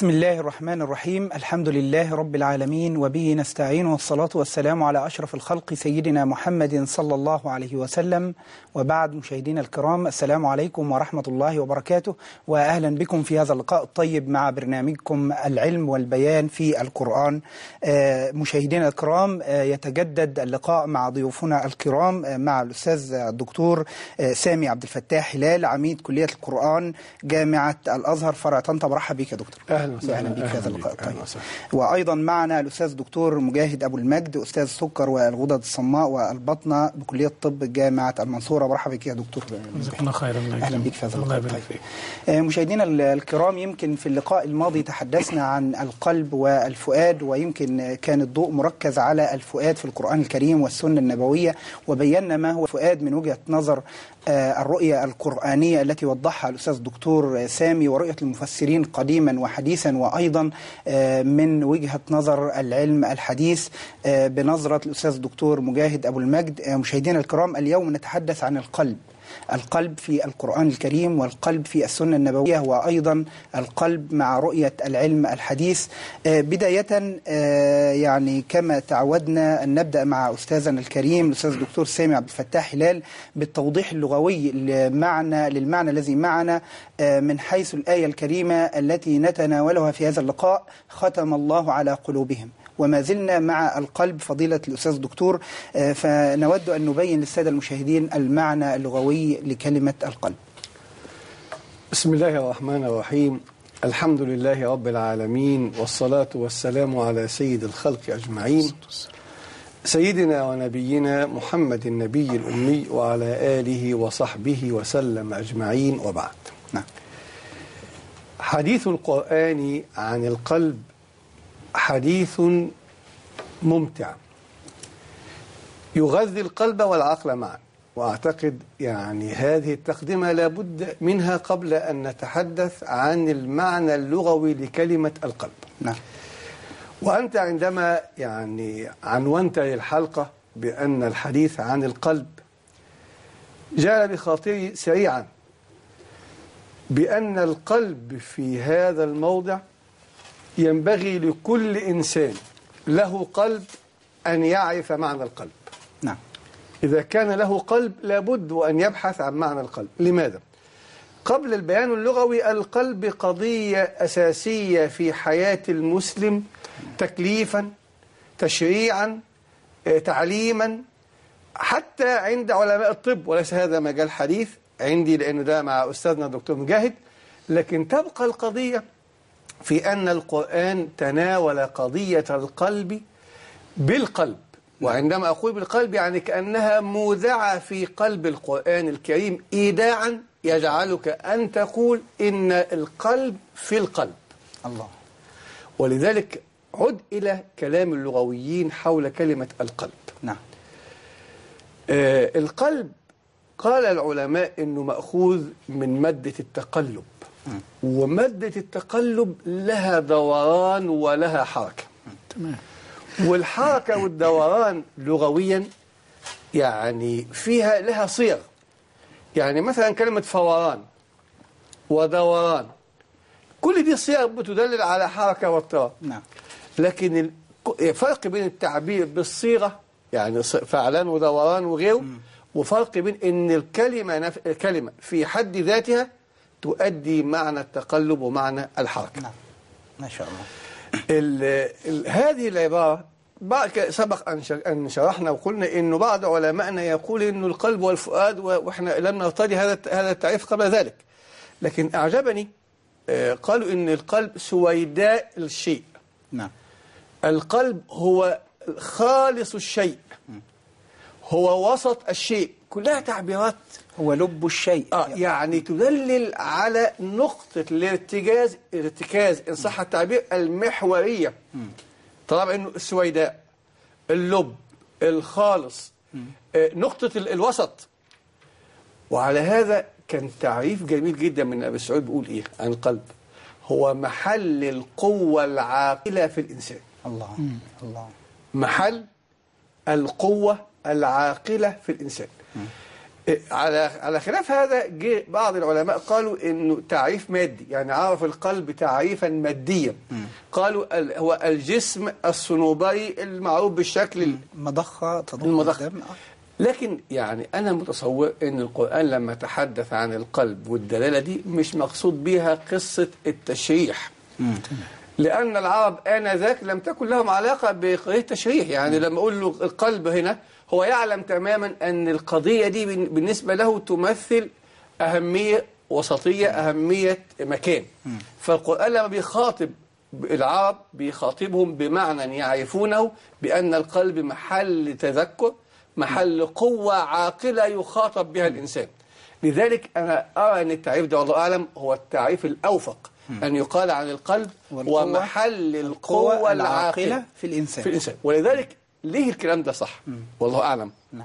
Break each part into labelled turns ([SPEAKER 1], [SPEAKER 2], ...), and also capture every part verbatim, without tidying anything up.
[SPEAKER 1] بسم الله الرحمن الرحيم. الحمد لله رب العالمين وبه نستعين، والصلاة والسلام على أشرف الخلق سيدنا محمد صلى الله عليه وسلم. وبعد، مشاهدينا الكرام، السلام عليكم ورحمة الله وبركاته، وأهلا بكم في هذا اللقاء الطيب مع برنامجكم العلم والبيان في القرآن. مشاهدينا الكرام، يتجدد اللقاء مع ضيوفنا الكرام، مع الأستاذ الدكتور سامي عبد الفتاح هلال، عميد كلية القرآن جامعة الأزهر فرع طنطا. مرحبا بك يا دكتور.
[SPEAKER 2] اهلا وسهلا
[SPEAKER 1] بك في هذا اللقاء الطيب. وايضا معنا الاستاذ الدكتور مجاهد ابو المجد، استاذ السكر والغدد الصماء والبطنه بكليه الطب جامعه المنصوره. مرحبا بك يا دكتور.
[SPEAKER 2] جزاكم خيرا.
[SPEAKER 1] اهلا بك في هذا اللقاء الطيب. مشاهدينا الكرام، يمكن في اللقاء الماضي تحدثنا عن القلب والفؤاد، ويمكن كان الضوء مركز على الفؤاد في القرآن الكريم والسنة النبوية، وبينا ما هو الفؤاد من وجهة نظر الرؤية القرآنية التي وضحها الأستاذ الدكتور سامي، ورؤية المفسرين قديما وحديثا، وأيضا من وجهة نظر العلم الحديث بنظرة الأستاذ الدكتور مجاهد أبو المجد. مشاهدينا الكرام، اليوم نتحدث عن القلب. القلب في القرآن الكريم، والقلب في السنة النبوية، وأيضا القلب مع رؤية العلم الحديث. بداية يعني كما تعودنا أن نبدأ مع أستاذنا الكريم الأستاذ الدكتور سامي عبد الفتاح هلال بالتوضيح اللغوي للمعنى للمعنى الذي معنا من حيث الآية الكريمة التي نتناولها في هذا اللقاء: ختم الله على قلوبهم. وما زلنا مع القلب فضيلة الأستاذ الدكتور، فنود أن نبين للسادة المشاهدين المعنى اللغوي لكلمة القلب.
[SPEAKER 2] بسم الله الرحمن الرحيم. الحمد لله رب العالمين، والصلاة والسلام على سيد الخلق أجمعين، سيدنا ونبينا محمد النبي الأمي، وعلى آله وصحبه وسلم أجمعين، وبعد.
[SPEAKER 1] نعم.
[SPEAKER 2] حديث القرآن عن القلب حديث ممتع يغذي القلب والعقل معا، وأعتقد يعني هذه التقدمة لابد منها قبل أن نتحدث عن المعنى اللغوي لكلمة القلب.
[SPEAKER 1] نعم.
[SPEAKER 2] وأنت عندما يعني عنونت للحلقة بأن الحديث عن القلب، جاء بخاطري سريعا بأن القلب في هذا الموضع ينبغي لكل إنسان له قلب أن يعرف معنى القلب.
[SPEAKER 1] نعم.
[SPEAKER 2] إذا كان له قلب لابد أن يبحث عن معنى القلب. لماذا؟ قبل البيان اللغوي، القلب قضية أساسية في حياة المسلم، تكليفا، تشريعا، تعليما، حتى عند علماء الطب، وليس هذا مجال حديث عندي لأنه ده مع أستاذنا الدكتور مجاهد. لكن تبقى القضية في أن القرآن تناول قضية القلب بالقلب، وعندما أقول بالقلب يعني كأنها مودعة في قلب القرآن الكريم إيداعا يجعلك أن تقول إن القلب في القلب.
[SPEAKER 1] الله.
[SPEAKER 2] ولذلك عد إلى كلام اللغويين حول كلمة القلب.
[SPEAKER 1] نعم.
[SPEAKER 2] آه القلب قال العلماء إنه مأخوذ من مادة التقلب، ومادة التقلب لها دوران ولها حركة.
[SPEAKER 1] تمام.
[SPEAKER 2] والحركة والدوران لغويا يعني فيها لها صيغ. يعني مثلا كلمة فوران ودوران، كل دي صيغ بتدلل على حركة واضطراب.
[SPEAKER 1] نعم.
[SPEAKER 2] لكن الفرق بين التعبير بالصيغة، يعني فعلان ودوران وغيره، وفرق بين ان الكلمة نف... الكلمة في حد ذاتها تؤدي معنى التقلب ومعنى الحركة.
[SPEAKER 1] نعم. ما شاء الله.
[SPEAKER 2] ال ال هذه العبارة سبق أن شرحنا وقلنا إنه بعض علمائنا يقول إنه القلب والفؤاد، وإحنا لم نرتضي هذا هذا التعريف قبل ذلك. لكن أعجبني، قالوا إن القلب سويداء الشيء.
[SPEAKER 1] نعم.
[SPEAKER 2] القلب هو خالص الشيء، هو وسط الشيء، كلها تعبيرات.
[SPEAKER 1] هو لب الشيء.
[SPEAKER 2] آه يعني تدلل على نقطة الارتكاز الارتكاز إن صح التعبير المحورية. طالما إنه السويداء، اللب، الخالص، آه نقطة الوسط. وعلى هذا كان تعريف جميل جدا من أبي سعود بيقول إيه عن القلب: هو محل القوة العاقلة في الإنسان.
[SPEAKER 1] الله. الله.
[SPEAKER 2] محل القوة العاقلة في الإنسان. على على خلاف هذا جه بعض العلماء قالوا انه تعريف مادي، يعني عرف القلب تعريفا ماديا. قالوا ال- هو الجسم الصنوبري المعروف بالشكل
[SPEAKER 1] مضخة تضخ
[SPEAKER 2] المضخة.
[SPEAKER 1] الدم.
[SPEAKER 2] لكن يعني أنا متصور أن القرآن لما تحدث عن القلب والدلالة دي مش مقصود بها قصة التشريح، لأن العرب آنذاك لم تكن لهم علاقة بقضية التشريح. يعني لما أقول له القلب هنا هو يعلم تماما أن القضية دي بالنسبة له تمثل أهمية وسطية، أهمية مكان. فالقرآن لما بيخاطب العرب بيخاطبهم بمعنى يعرفونه بأن القلب محل تذكر، محل قوة عاقلة يخاطب بها الإنسان. لذلك أنا أرى أن التعريف ده والله أعلم هو التعريف الأوفق، أن يقال عن القلب ومحل القوة العاقلة
[SPEAKER 1] في الإنسان.
[SPEAKER 2] في الإنسان. ولذلك ليه الكلام ده صح؟ والله أعلم.
[SPEAKER 1] نعم.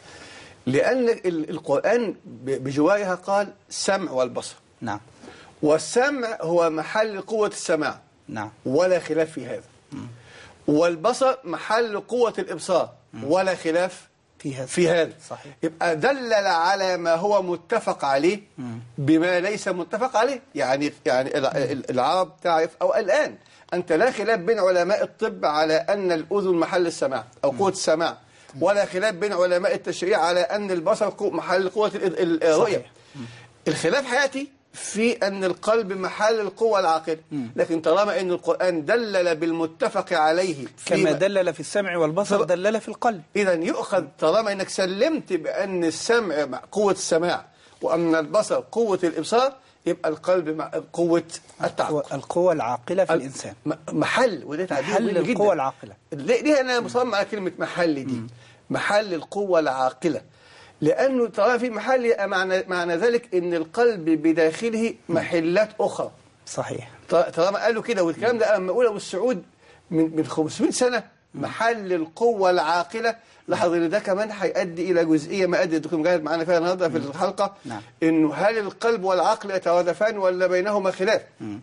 [SPEAKER 2] لأن ال- القرآن ب- بجوارها قال سمع والبصر.
[SPEAKER 1] نعم.
[SPEAKER 2] والسمع هو محل قوة السماع،
[SPEAKER 1] نعم.
[SPEAKER 2] ولا خلاف في هذا. والبصر محل قوة الإبصار، ولا خلاف
[SPEAKER 1] في هذا.
[SPEAKER 2] في هذا.
[SPEAKER 1] صحيح.
[SPEAKER 2] يبقى دلل على ما هو متفق عليه بما ليس متفق عليه. يعني يعني ال- ال- العرب تعرف، أو الآن أنت لا خلاف بين علماء الطب على أن الأذن محل السماع أو قوة السماع، ولا خلاف بين علماء التشريع على أن البصر قو- محل قوة ال- ال- الرؤية. الخلاف حياتي في أن القلب محل القوة العاقلة. لكن طالما أن القرآن دلل بالمتفق عليه
[SPEAKER 1] كما دلل في السمع والبصر دلل في القلب.
[SPEAKER 2] إذا يؤخذ طالما أنك سلمت بأن السمع مع قوة السماع وأن البصر قوة الإبصار، يبقى القلب مع قوة التعقل،
[SPEAKER 1] القوة العاقلة في الإنسان.
[SPEAKER 2] محل. وده تعبير
[SPEAKER 1] محل
[SPEAKER 2] مهم جدا.
[SPEAKER 1] القوة العاقلة.
[SPEAKER 2] ليه ليه أنا مصمم على كلمة محل دي؟ م. محل القوة العاقلة، لأنه طالما في محل معنى, معنى ذلك أن القلب بداخله محلات أخرى.
[SPEAKER 1] صحيح.
[SPEAKER 2] طالما قالوا كده، والكلام ده لما أقوله والسعود من من خمسمائة سنة، محل القوة العاقلة. لاحظ ان ده كمان هيؤدي الى جزئيه ما ادى الدكتور مجاهد معانا فيها النهارده في الحلقه. نعم. انه هل القلب والعقل يترادفان ولا بينهما خلاف؟ م.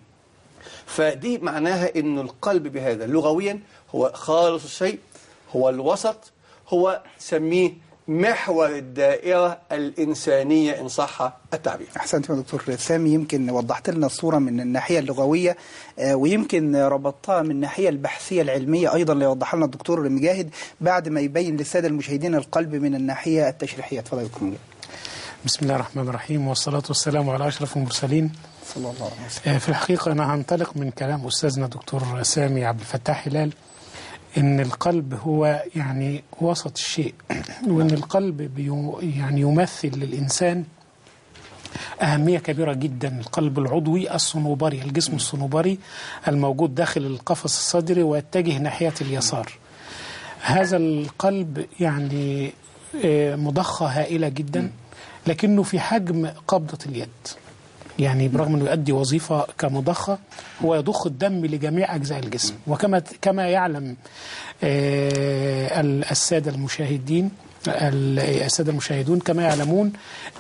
[SPEAKER 2] فدي معناها انه القلب بهذا لغويا هو خالص الشيء، هو الوسط، هو سميه محور الدائرة الإنسانية إن صح التعبير.
[SPEAKER 1] أحسنت يا دكتور سامي، يمكن وضحت لنا الصورة من الناحية اللغوية، ويمكن ربطتها من الناحية البحثية العلمية أيضا اللي وضحها لنا الدكتور مجاهد بعد ما يبين للسادة المشاهدين القلب من الناحية التشريحية. تفضل دكتور مجاهد.
[SPEAKER 3] بسم الله الرحمن الرحيم، والصلاة والسلام على أشرف المرسلين
[SPEAKER 1] صلى الله عليه وسلم.
[SPEAKER 3] في الحقيقة أنا هنطلق من كلام أستاذنا دكتور سامي عبد الفتاح هلال إن القلب هو يعني وسط الشيء، وإن القلب بيو يعني يمثل للإنسان أهمية كبيرة جدا. القلب العضوي الصنوبري، الجسم الصنوبري الموجود داخل القفص الصدري ويتجه ناحية اليسار. هذا القلب يعني مضخة هائلة جدا، لكنه في حجم قبضة اليد. يعني برغم أنه يؤدي وظيفة كمضخة، هو يضخ الدم لجميع أجزاء الجسم. وكما كما يعلم السادة المشاهدين السادة المشاهدون كما يعلمون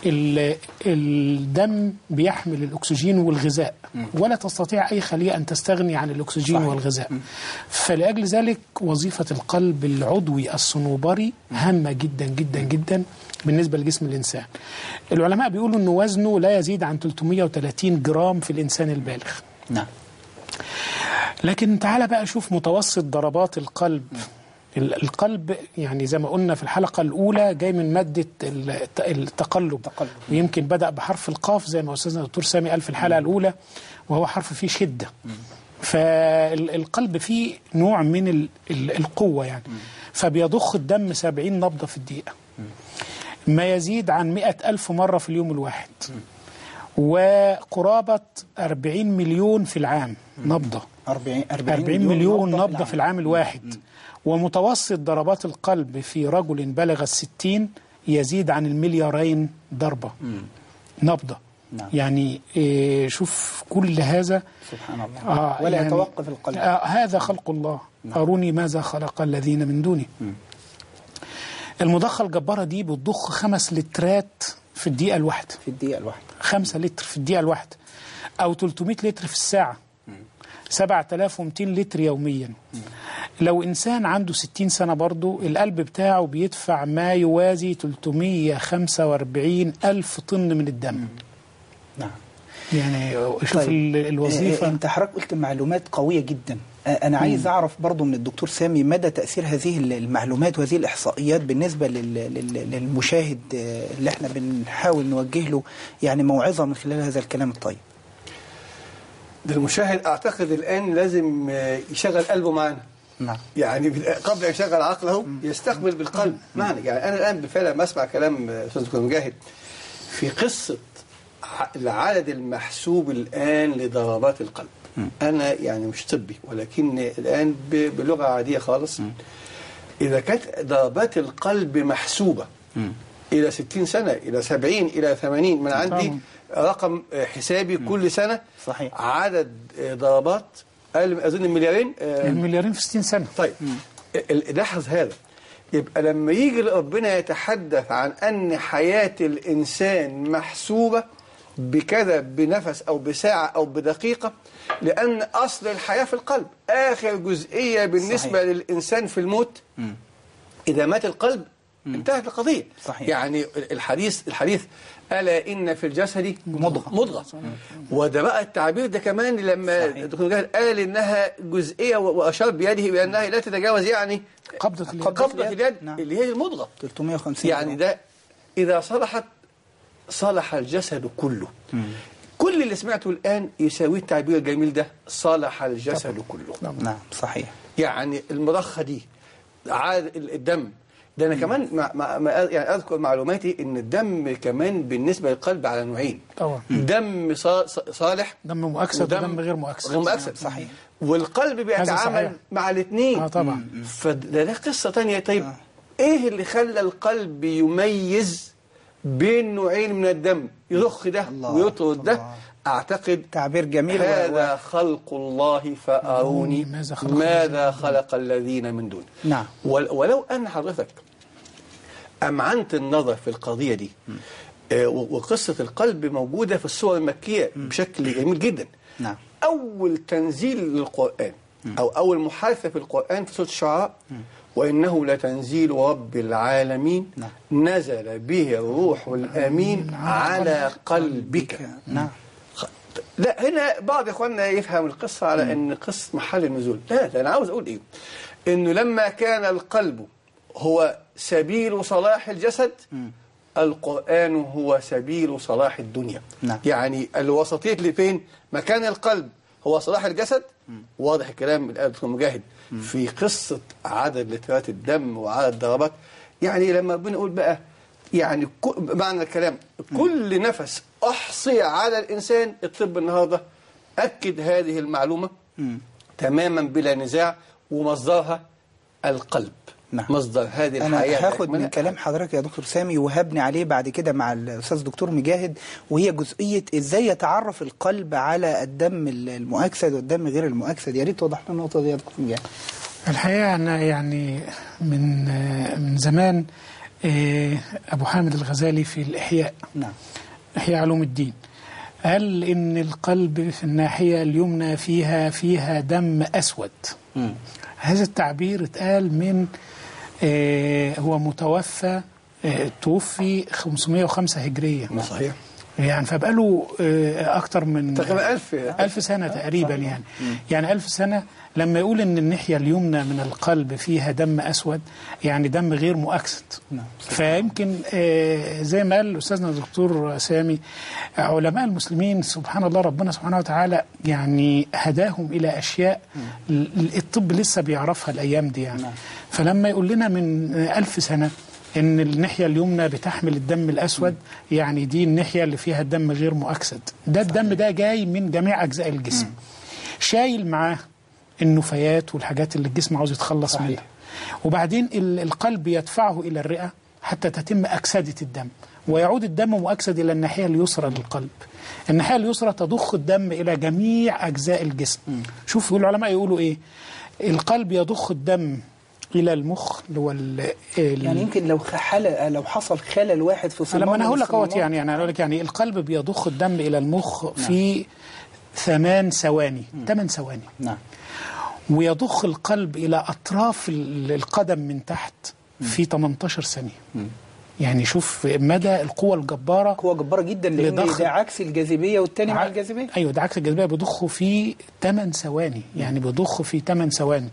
[SPEAKER 3] الدم بيحمل الأكسجين والغذاء، ولا تستطيع أي خلية أن تستغني عن الأكسجين صحيح. والغذاء. فلأجل ذلك وظيفة القلب العضوي الصنوبري هامة جدا جدا جدا بالنسبة لجسم الإنسان. العلماء بيقولوا أنه وزنه لا يزيد عن ثلاثمائة وثلاثين جرام في الإنسان البالغ.
[SPEAKER 1] نعم.
[SPEAKER 3] لكن تعال بقى شوف متوسط ضربات القلب. القلب يعني زي ما قلنا في الحلقة الأولى جاي من مادة التقلب، تقلب. ويمكن بدأ بحرف القاف زي ما أستاذنا الدكتور سامي قال في الحلقة الأولى، وهو حرف فيه شدة. فالقلب فيه نوع من القوة يعني، فبيضخ الدم سبعين نبضة في الدقيقة، ما يزيد عن مئة ألف مرة في اليوم الواحد، وقرابة أربعين مليون في العام نبضة. أربعين مليون نبضة في العام الواحد. ومتوسط ضربات القلب في رجل بلغ الستين يزيد عن المليارين ضربة نبضة. نعم. يعني إيه شوف كل هذا
[SPEAKER 1] سبحان الله.
[SPEAKER 3] آه
[SPEAKER 1] ولا
[SPEAKER 3] يعني
[SPEAKER 1] يتوقف القلب.
[SPEAKER 3] آه هذا خلق الله. نعم. أروني ماذا خلق الذين من دونه. م. المضخة الجبارة دي بتضخ خمس لترات في الدقيقة الواحدة.
[SPEAKER 1] في الدقيقة الواحدة.
[SPEAKER 3] خمسة لتر في الدقيقة الواحدة، أو ثلاثمائة لتر في الساعة. سبعة آلاف ومئتين لتر يوميا. لو إنسان عنده ستين سنة برضه القلب بتاعه بيدفع ما يوازي ثلاثمائة وخمسة وأربعين ألف طن من الدم.
[SPEAKER 1] نعم.
[SPEAKER 3] يعني شوف
[SPEAKER 1] طيب.
[SPEAKER 3] الوظيفة.
[SPEAKER 1] انت حضرتك قلت معلومات قوية جدا. أنا عايز مم. أعرف برضو من الدكتور سامي مدى تأثير هذه المعلومات وهذه الإحصائيات بالنسبة للمشاهد اللي احنا بنحاول نوجه له يعني موعظة من خلال هذا الكلام الطيب.
[SPEAKER 2] ده المشاهد أعتقد الآن لازم يشغل قلبه معنا. نعم. يعني قبل أن يشغل عقله يستقبل بالقلب معنا. يعني أنا الآن بالفعل ما أسمع كلام أستاذ دكتور مجاهد في قصة العدد المحسوب الآن لضربات القلب. أنا يعني مش طبي ولكن الآن بلغة عادية خالص. إذا كانت ضربات القلب محسوبة إلى ستين سنة إلى سبعين إلى ثمانين، من عندي رقم حسابي كل سنة
[SPEAKER 1] صحيح.
[SPEAKER 2] عدد ضربات أظن المليارين
[SPEAKER 3] المليارين في ستين سنة.
[SPEAKER 2] طيب لاحظ هذا. يبقى لما يجي ربنا يتحدث عن أن حياة الإنسان محسوبة بكذا بنفس أو بساعة أو بدقيقة، لأن أصل الحياة في القلب. آخر جزئية بالنسبة صحيح. للإنسان في الموت م. إذا مات القلب م. انتهت القضية.
[SPEAKER 1] صحيح.
[SPEAKER 2] يعني الحديث الحديث ألا إن في الجسد مضغة مضغة وده بقى التعبير ده كمان لما الدكتور مجاهد قال إنها جزئية وأشار بيده بأنها لا تتجاوز يعني
[SPEAKER 3] قبضة اليد,
[SPEAKER 2] قبضة اليد نعم. اللي هي المضغة
[SPEAKER 1] ثلاثمائة وخمسين
[SPEAKER 2] يعني ده إذا صلحت صلح الجسد كله. مم. كل اللي سمعته الآن يساوي التعبير الجميل ده، صلح الجسد طبعا. كله.
[SPEAKER 1] نعم صحيح.
[SPEAKER 2] يعني المضخة دي عاد الدم ده أنا مم. كمان ما ما ما يعني أذكر معلوماتي إن الدم كمان بالنسبة للقلب على نوعين طبعا. دم صالح
[SPEAKER 3] دم مؤكسد ودم غير مؤكسد.
[SPEAKER 2] غير مؤكسد
[SPEAKER 1] صحيح.
[SPEAKER 2] والقلب بيتعامل مع الاثنين.
[SPEAKER 3] اه طبعا.
[SPEAKER 2] فده ده قصة تانية. طيب آه. إيه اللي خلى القلب يميز بين نوعين من الدم، يضخ ده ويطرد ده؟ أعتقد
[SPEAKER 1] تعبير جميل.
[SPEAKER 2] هذا و... خلق الله فأروني ماذا خلق, ماذا خلق الذين من دون.
[SPEAKER 1] نعم.
[SPEAKER 2] ولو أن حضرتك أمعنت النظر في القضية دي آه وقصة القلب موجودة في السور المكية م. بشكل جميل جدا.
[SPEAKER 1] نعم.
[SPEAKER 2] أول تنزيل للقرآن م. أو أول محادثة في القرآن في سورة الشعراء م. وإنه لتنزيل رب العالمين نعم. نزل به الروح الأمين على قلبك.
[SPEAKER 1] نعم.
[SPEAKER 2] لا هنا بعض إخواننا يفهم القصة على م. أن قصة محل النزول. لا ده أنا عاوز أقول إيه، إنه لما كان القلب هو سبيل صلاح الجسد م. القرآن هو سبيل صلاح الدنيا.
[SPEAKER 1] نعم.
[SPEAKER 2] يعني الوسطية اللي فين مكان القلب هو صلاح الجسد. م. واضح الكلام من الدكتور مجاهد م. في قصة عدد لترات الدم وعدد الضربات. يعني لما بنقول بقى يعني معنى الكلام م. كل نفس أحصي على الإنسان، الطب النهاردة أكد هذه المعلومة م. تماما بلا نزاع، ومصدرها القلب.
[SPEAKER 1] نعم.
[SPEAKER 2] مصدر هذه
[SPEAKER 1] أنا
[SPEAKER 2] الحياة.
[SPEAKER 1] أنا هاخد من كلام حضرتك يا دكتور سامي وهبني عليه بعد كده مع الأستاذ دكتور مجاهد، وهي جزئية إزاي يتعرف القلب على الدم المؤكسد والدم غير المؤكسد. يا ريت توضح لنا النقطة دي يا دكتور مجاهد.
[SPEAKER 3] الحقيقة أنا يعني من من زمان أبو حامد الغزالي في الإحياء
[SPEAKER 1] نعم.
[SPEAKER 3] إحياء علوم الدين قال إن القلب في الناحية اليمنى فيها فيها دم أسود. م. هذا التعبير اتقال من آه هو متوفى آه توفي خمسمائة وخمسة هجرية.
[SPEAKER 2] صحيح.
[SPEAKER 3] يعني فبقى له آه أكتر من
[SPEAKER 2] تقريبا ألف
[SPEAKER 3] ألف سنة تقريبا. يعني يعني ألف سنة. لما يقول إن الناحية اليمنى من القلب فيها دم أسود يعني دم غير مؤكسد. فيمكن آه زي ما قال أستاذنا الدكتور سامي، علماء المسلمين سبحان الله ربنا سبحانه وتعالى يعني هداهم إلى أشياء الطب لسه بيعرفها الأيام دي. يعني فلما يقول لنا من ألف سنة إن الناحية اليمنى بتحمل الدم الأسود يعني دي الناحية اللي فيها الدم غير مؤكسد. ده الدم ده جاي من جميع أجزاء الجسم، شايل معاه النفايات والحاجات اللي الجسم عاوز يتخلص صحيح. منها. وبعدين القلب يدفعه إلى الرئة حتى تتم أكسدة الدم، ويعود الدم مؤكسد إلى الناحية اليسرى للقلب. الناحية اليسرى تضخ الدم إلى جميع أجزاء الجسم. م. شوف العلماء يقولوا إيه، القلب يضخ الدم إلى المخ اللي هو
[SPEAKER 1] يعني يمكن لو خلل لو حصل خلل واحد في صمام.
[SPEAKER 3] لما أنا هقول لك اهوت يعني يعني أقول لك يعني القلب بيضخ الدم إلى المخ نعم. في ثمان ثواني ثمان ثواني
[SPEAKER 1] نعم.
[SPEAKER 3] ويضخ القلب إلى أطراف القدم من تحت في ثمانية عشر ثانية. يعني شوف مدى القوة الجبارة،
[SPEAKER 1] قوة جبارة جدا، لأن ده عكس الجاذبية والتاني مع الجاذبية.
[SPEAKER 3] أيوة ده عكس الجاذبية، بيضخه في ثمانية ثواني، يعني بيضخه في ثمانية ثواني.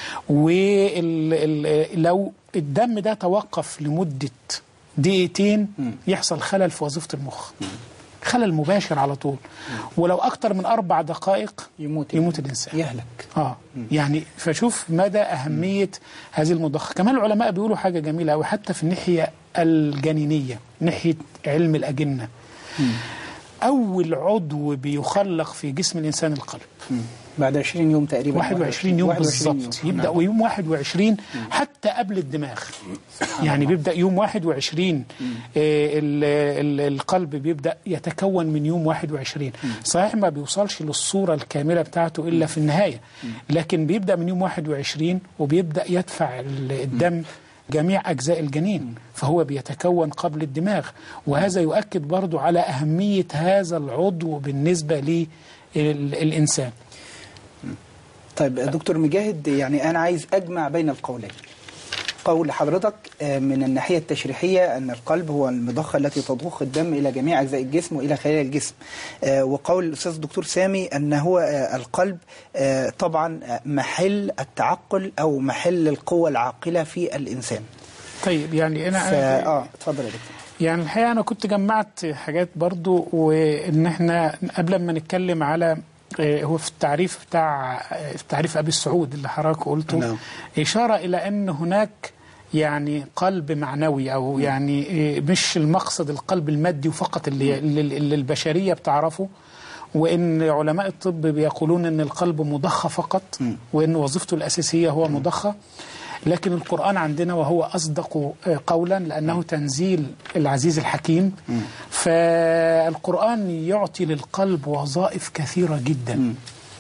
[SPEAKER 3] ولو الدم ده توقف لمدة دقيقتين يحصل خلل في وظيفة المخ، خلل مباشر على طول. ولو أكتر من أربع دقائق
[SPEAKER 1] يموت
[SPEAKER 3] يموت الإنسان،
[SPEAKER 1] يهلك.
[SPEAKER 3] آه يعني فشوف مدى أهمية هذه المضخة. كمان العلماء بيقولوا حاجة جميلة أوي حتى في الناحية الجنينية، ناحية علم الأجنة. م. أول عضو بيخلق في جسم الإنسان القلب. م.
[SPEAKER 1] بعد عشرين يوم تقريبا،
[SPEAKER 3] واحد وعشرين يوم بالضبط، يبدأ نعم. ويوم واحد وعشرين حتى قبل الدماغ، يعني بيبدأ يوم واحد وعشرين. آه القلب بيبدأ يتكون من يوم واحد وعشرين. صحيح ما بيوصلش للصورة الكاملة بتاعته إلا في النهاية، لكن بيبدأ من يوم واحد وعشرين وبيبدأ يدفع الدم جميع أجزاء الجنين، فهو بيتكون قبل الدماغ. وهذا يؤكد برضو على أهمية هذا العضو بالنسبة للإنسان.
[SPEAKER 1] طيب دكتور مجاهد، يعني أنا عايز أجمع بين القولين. قول حضرتك من الناحية التشريحية أن القلب هو المضخة التي تضخ الدم إلى جميع أجزاء الجسم وإلى خلايا الجسم، وقول الأستاذ الدكتور سامي أن هو القلب طبعا محل التعقل أو محل القوة العاقلة في الإنسان.
[SPEAKER 3] طيب يعني أنا
[SPEAKER 1] ف... آه اتفضل يا دكتور.
[SPEAKER 3] يعني الحقيقة أنا كنت جمعت حاجات برضو، وإن إحنا قبل ما نتكلم على هو في التعريف بتاع في تعريف أبي السعود اللي حضرتك قلته، نعم. إشارة إلى أن هناك يعني قلب معنوي، أو يعني مش المقصد القلب المادي فقط اللي, اللي البشرية بتعرفه، وإن علماء الطب بيقولون أن القلب مضخة فقط، وأن وظيفته الأساسية هو مضخة. لكن القرآن عندنا وهو أصدق قولا لأنه تنزيل العزيز الحكيم، فالقرآن يعطي للقلب وظائف كثيرة جدا.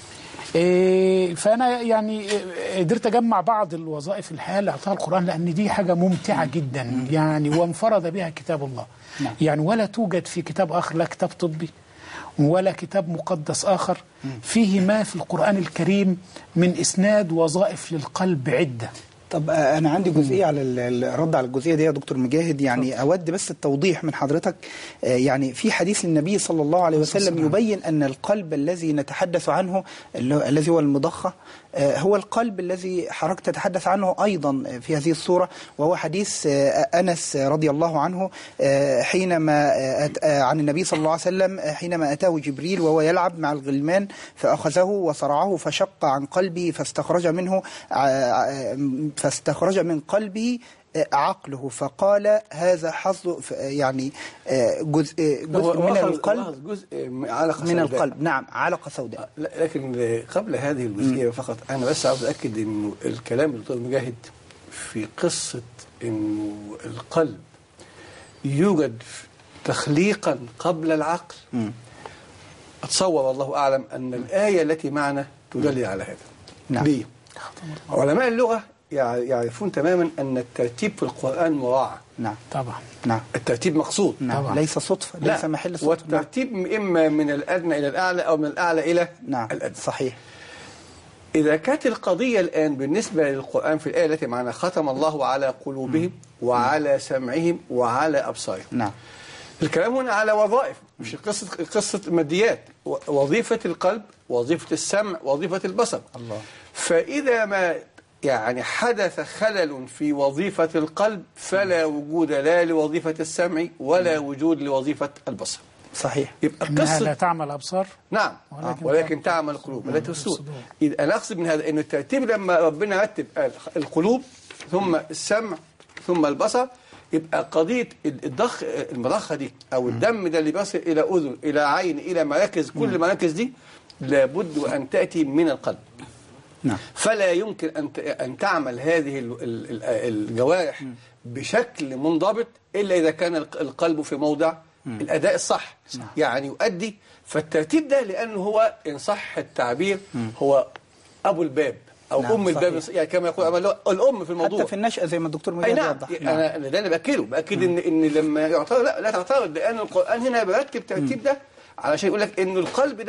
[SPEAKER 3] فأنا يعني قدرت أجمع بعض الوظائف الحقيقة اللي أعطاها القرآن، لأن دي حاجة ممتعة جدا يعني، وانفرد بها كتاب الله. يعني ولا توجد في كتاب آخر، لا كتاب طبي ولا كتاب مقدس آخر فيه ما في القرآن الكريم من إسناد وظائف للقلب عدة.
[SPEAKER 1] طب أنا عندي جزئية على الرد على الجزئية دي يا دكتور مجاهد، يعني أود بس التوضيح من حضرتك. يعني في حديث للنبي صلى الله عليه وسلم يبين أن القلب الذي نتحدث عنه الذي هو المضخة هو القلب الذي حضرتك تتحدث عنه أيضا في هذه الصورة، وهو حديث أنس رضي الله عنه حينما عن النبي صلى الله عليه وسلم حينما أتاه جبريل وهو يلعب مع الغلمان فأخذه وصرعه فشق عن قلبه فاستخرج منه فاستخرج من قلبه عقله فقال هذا حظ يعني جزء, جزء من القلب،
[SPEAKER 2] جزء علقة
[SPEAKER 1] من القلب. نعم علقة سوداء.
[SPEAKER 2] لكن قبل هذه الجزئية فقط أنا بس عاوز أتأكد إنه الكلام الدكتور مجاهد في قصة إنه القلب يوجد تخليقا قبل العقل، م. أتصور والله أعلم أن الآية التي معنا تدل على هذا.
[SPEAKER 1] نعم.
[SPEAKER 2] ليه؟ علماء اللغة يعرفون تماما أن الترتيب في القرآن مراعى.
[SPEAKER 1] نعم
[SPEAKER 3] طبعا.
[SPEAKER 1] نعم.
[SPEAKER 2] الترتيب مقصود.
[SPEAKER 1] نعم. طبعا. ليس صدفة، ليس محل صدفة.
[SPEAKER 2] والترتيب نعم. إما من الأدنى إلى الأعلى أو من الأعلى إلى
[SPEAKER 1] نعم.
[SPEAKER 2] الأدنى.
[SPEAKER 1] صحيح.
[SPEAKER 2] إذا كانت القضية الآن بالنسبة للقرآن في الآية التي معنا ختم الله على قلوبهم م. وعلى سمعهم وعلى أبصارهم.
[SPEAKER 1] نعم.
[SPEAKER 2] الكلام هنا على وظائف، مش قصة قصة ماديات. وظيفة القلب، وظيفة السمع، وظيفة البصر.
[SPEAKER 1] الله.
[SPEAKER 2] فإذا ما يعني حدث خلل في وظيفة القلب فلا وجود لا لوظيفة السمع ولا وجود لوظيفة البصر.
[SPEAKER 1] صحيح.
[SPEAKER 2] يبقى
[SPEAKER 3] إنها لا تعمل أبصار.
[SPEAKER 2] نعم. ولكن, ولكن تعمل القلوب لا تفسد. أنا أقصد من هذا أن الترتيب لما ربنا رتب القلوب ثم السمع ثم البصر، يبقى قضية الضخ المضخة دي أو الدم ده اللي بيصل إلى أذن إلى عين إلى مراكز، كل مراكز دي لابد أن تأتي من القلب.
[SPEAKER 1] نعم.
[SPEAKER 2] فلا يمكن أن أن تعمل هذه الجوارح بشكل منضبط إلا إذا كان القلب في موضع الأداء الصح. نعم. يعني يؤدي. فالترتيب ده لأنه هو إن صح التعبير هو أبو الباب أو نعم. أم الباب، يعني كما يقول الأم في الموضوع،
[SPEAKER 1] حتى في النشأة زي ما الدكتور مجاهد
[SPEAKER 2] نعم.
[SPEAKER 1] وضح.
[SPEAKER 2] نعم. أنا ده أنا بأكله بأكد إن إن لما يعترض لا لا تعترض، لأن القرآن هنا بيرتب ترتيب ده علشان يقول لك إنه القلب ده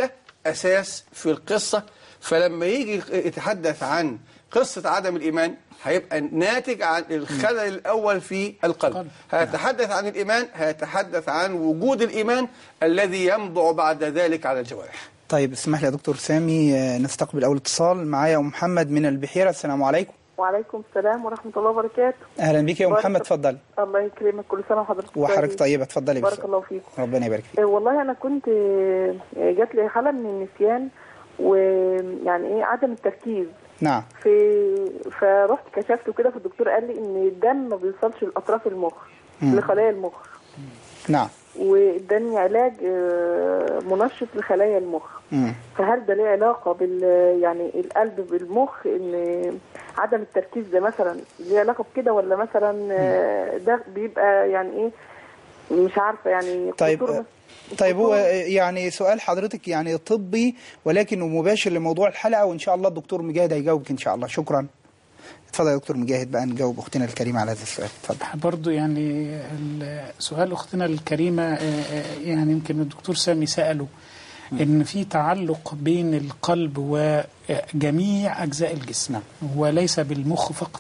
[SPEAKER 2] أساس في القصة. فلما يجي يتحدث عن قصة عدم الإيمان هيبقى ناتج عن الخلل الأول في القلب. هيتحدث عن الإيمان، هيتحدث عن وجود الإيمان الذي ينبع بعد ذلك على الجوارح.
[SPEAKER 1] طيب اسمح لي يا دكتور سامي نستقبل أول اتصال. معايا أم محمد من البحيرة. السلام عليكم.
[SPEAKER 4] وعليكم السلام ورحمة الله وبركاته.
[SPEAKER 1] أهلا بك يا أم محمد، اتفضلي.
[SPEAKER 4] الله يكرمك، كل سنة وحضرتك
[SPEAKER 1] وحضرتك طيبة، اتفضلي.
[SPEAKER 4] بارك الله فيكم.
[SPEAKER 1] ربنا يبارك فيك.
[SPEAKER 4] والله أنا كنت جات لي حالة من النسيان ويعني إيه عدم التركيز.
[SPEAKER 1] نعم.
[SPEAKER 4] في فرحت كشفت وكده، فالدكتور قال لي إن الدم ما بيوصلش لأطراف المخ، لخلايا المخ.
[SPEAKER 1] نعم.
[SPEAKER 4] واداني علاج منشط لخلايا المخ.
[SPEAKER 1] مم.
[SPEAKER 4] فهل ده ليه علاقه بال يعني القلب بالمخ، ان عدم التركيز ده مثلا ليه علاقه بكده، ولا مثلا ده بيبقى يعني ايه مش عارفه يعني.
[SPEAKER 1] طيب طيب هو يعني سؤال حضرتك يعني طبي ولكنه مباشر لموضوع الحلقه، وان شاء الله الدكتور مجاهد هيجاوبك ان شاء الله. شكرا. اتفضل يا دكتور مجاهد بقى نجاوب اختنا الكريمه على هذا السؤال. اتفضل.
[SPEAKER 3] برضو يعني سؤال اختنا الكريمه يعني يمكن الدكتور سامي ساله ان في تعلق بين القلب وجميع اجزاء الجسم وليس بالمخ فقط،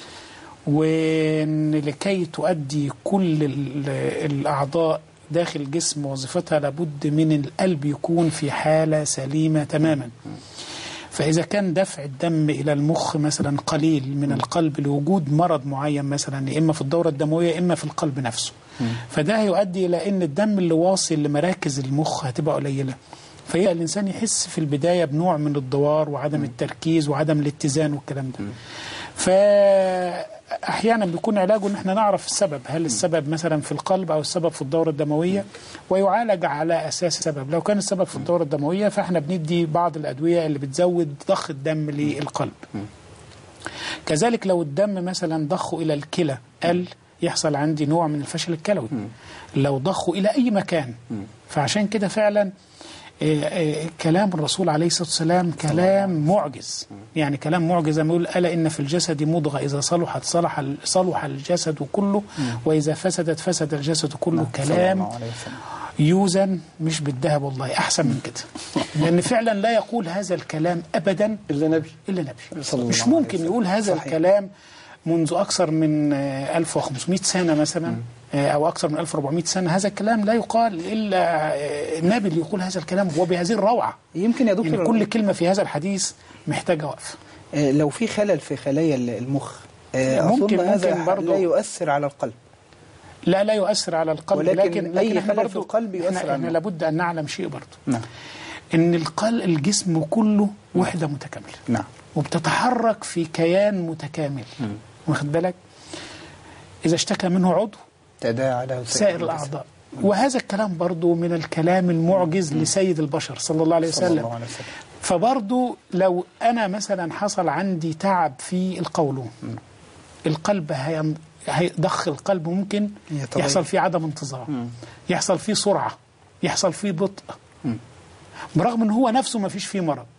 [SPEAKER 3] وان لكي تؤدي كل الاعضاء داخل الجسم وظيفتها لابد من القلب يكون في حاله سليمه تماما. فإذا كان دفع الدم إلى المخ مثلا قليل من القلب لوجود مرض معين مثلا، إما في الدورة الدموية إما في القلب نفسه، فده هيؤدي إلى أن الدم اللي واصل لمراكز المخ هتبقى قليلة، فيبقى الإنسان يحس في البداية بنوع من الدوار وعدم التركيز وعدم الاتزان والكلام ده. فأحيانا بيكون علاجه ان احنا نعرف السبب، هل السبب مثلا في القلب او السبب في الدورة الدموية، ويعالج على اساس السبب. لو كان السبب في الدورة الدموية فاحنا بندي بعض الادوية اللي بتزود ضخ الدم للقلب. كذلك لو الدم مثلا ضخه الى الكلى قل يحصل عندي نوع من الفشل الكلوي، لو ضخه الى اي مكان. فعشان كده فعلا إيه إيه كلام الرسول عليه الصلاة والسلام كلام معجز، يعني كلام معجز. ما يقول ألا إن في الجسد مضغة إذا صلحت صلح صلح الجسد كله وإذا فسدت فسد الجسد كله. كلام يوزن مش بالذهب، والله أحسن من كده، لأن فعلا لا يقول هذا الكلام أبدا
[SPEAKER 2] إلا نبي
[SPEAKER 3] إلا نبي مش ممكن يقول هذا صحيح. الكلام منذ أكثر من ألف وخمسمائة سنة مثلا أو أكثر من ألف وأربعمائة سنة. هذا الكلام لا يقال إلا النبي اللي يقول هذا الكلام وبهذه الروعة.
[SPEAKER 1] يمكن يا دكتور
[SPEAKER 3] يعني كل كلمة في هذا الحديث محتاجة وقف.
[SPEAKER 1] لو في خلل في خلايا المخ
[SPEAKER 3] ممكن
[SPEAKER 1] هذا لا يؤثر على القلب.
[SPEAKER 3] لا لا يؤثر على القلب،
[SPEAKER 1] ولكن
[SPEAKER 3] لكن,
[SPEAKER 1] أي
[SPEAKER 3] لكن
[SPEAKER 1] خلل في القلب يؤثر.
[SPEAKER 3] احنا, احنا لابد أن نعلم شيء برضه.
[SPEAKER 1] نعم.
[SPEAKER 3] إن القلب الجسم كله وحدة متكاملة.
[SPEAKER 1] نعم.
[SPEAKER 3] وبتتحرك في كيان متكامل. واخد بالك؟ إذا اشتكى منه عضو
[SPEAKER 1] تداعى له
[SPEAKER 3] سائر الأعضاء. وهذا الكلام برضو من الكلام المعجز لسيد البشر صلى الله عليه وسلم. فبرضو لو أنا مثلا حصل عندي تعب في القولون، القلب هيضخ القلب ممكن يحصل فيه عدم انتظام، يحصل فيه سرعة، يحصل فيه بطء، برغم أنه هو نفسه ما فيش فيه مرض.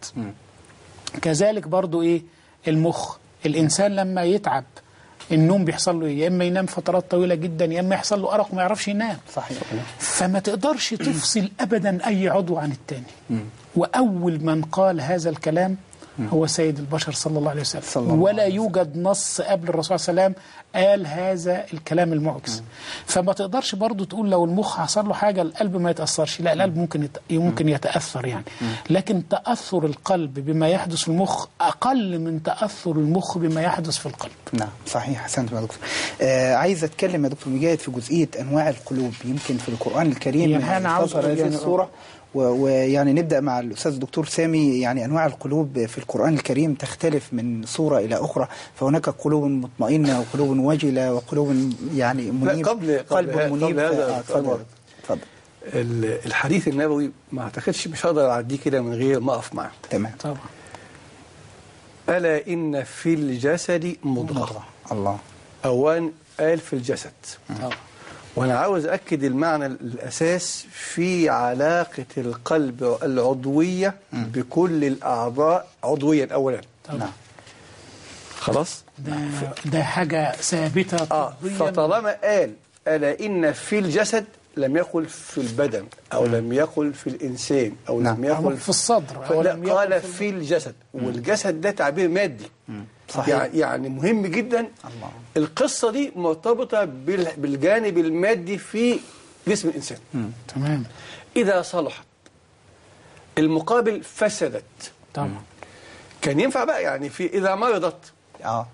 [SPEAKER 3] كذلك برضو إيه المخ، الإنسان لما يتعب النوم بيحصل له يا اما ينام فترات طويله جدا يا اما يحصل له ارق وما يعرفش ينام.
[SPEAKER 1] صحيح.
[SPEAKER 3] فما تقدرش تفصل ابدا اي عضو عن الثاني. واول من قال هذا الكلام هو سيد البشر صلى الله عليه وسلم، ولا يوجد نص قبل الرسول صلى الله عليه وسلم قال هذا الكلام المعجز. فما تقدرش برضو تقول لو المخ حصل له حاجه القلب ما يتاثرش، لا القلب ممكن ممكن يتاثر يعني، لكن تاثر القلب بما يحدث في المخ اقل من تاثر المخ بما يحدث في القلب.
[SPEAKER 1] نعم صحيح. احسنت يا دكتور. آه عايز اتكلم يا دكتور مجاهد في جزئيه انواع القلوب. يمكن في القران الكريم
[SPEAKER 3] يعني
[SPEAKER 1] تظهر هذه الصوره، ويعني نبدأ مع الأستاذ الدكتور سامي. يعني أنواع القلوب في القرآن الكريم تختلف من صورة إلى أخرى، فهناك قلوب مطمئنة وقلوب وجلة وقلوب يعني منيب.
[SPEAKER 2] قبل قبل, قبل هذا
[SPEAKER 1] اتفضل.
[SPEAKER 2] الحديث النبوي ما أعتقدش مش هقدر أعديه كده من غير ما أقف معه.
[SPEAKER 1] تمام
[SPEAKER 3] طبعا.
[SPEAKER 2] ألا إن في الجسد مضغة.
[SPEAKER 1] الله.
[SPEAKER 2] أولا قال في الجسد. طبعا. وأنا عاوز أكد المعنى الأساس في علاقة القلب العضوية بكل الأعضاء عضويا أولا.
[SPEAKER 3] نعم.
[SPEAKER 2] خلاص؟
[SPEAKER 3] ده, ده حاجة ثابتة
[SPEAKER 2] آه فطالما قال ألا إن في الجسد لم يقل في البدن أو م. لم يقل في الإنسان أو
[SPEAKER 1] نعم.
[SPEAKER 2] لم يقل
[SPEAKER 3] في الصدر
[SPEAKER 2] أو لم يقل قال في الجسد. م. والجسد ده تعبير مادي. صحيح. يعني مهم جدا. الله. القصة دي مرتبطة بالجانب المادي في جسم الإنسان.
[SPEAKER 3] م. تمام.
[SPEAKER 2] إذا صلحت المقابل فسدت.
[SPEAKER 3] طبعا.
[SPEAKER 2] كان ينفع بقى يعني في إذا مرضت
[SPEAKER 1] اه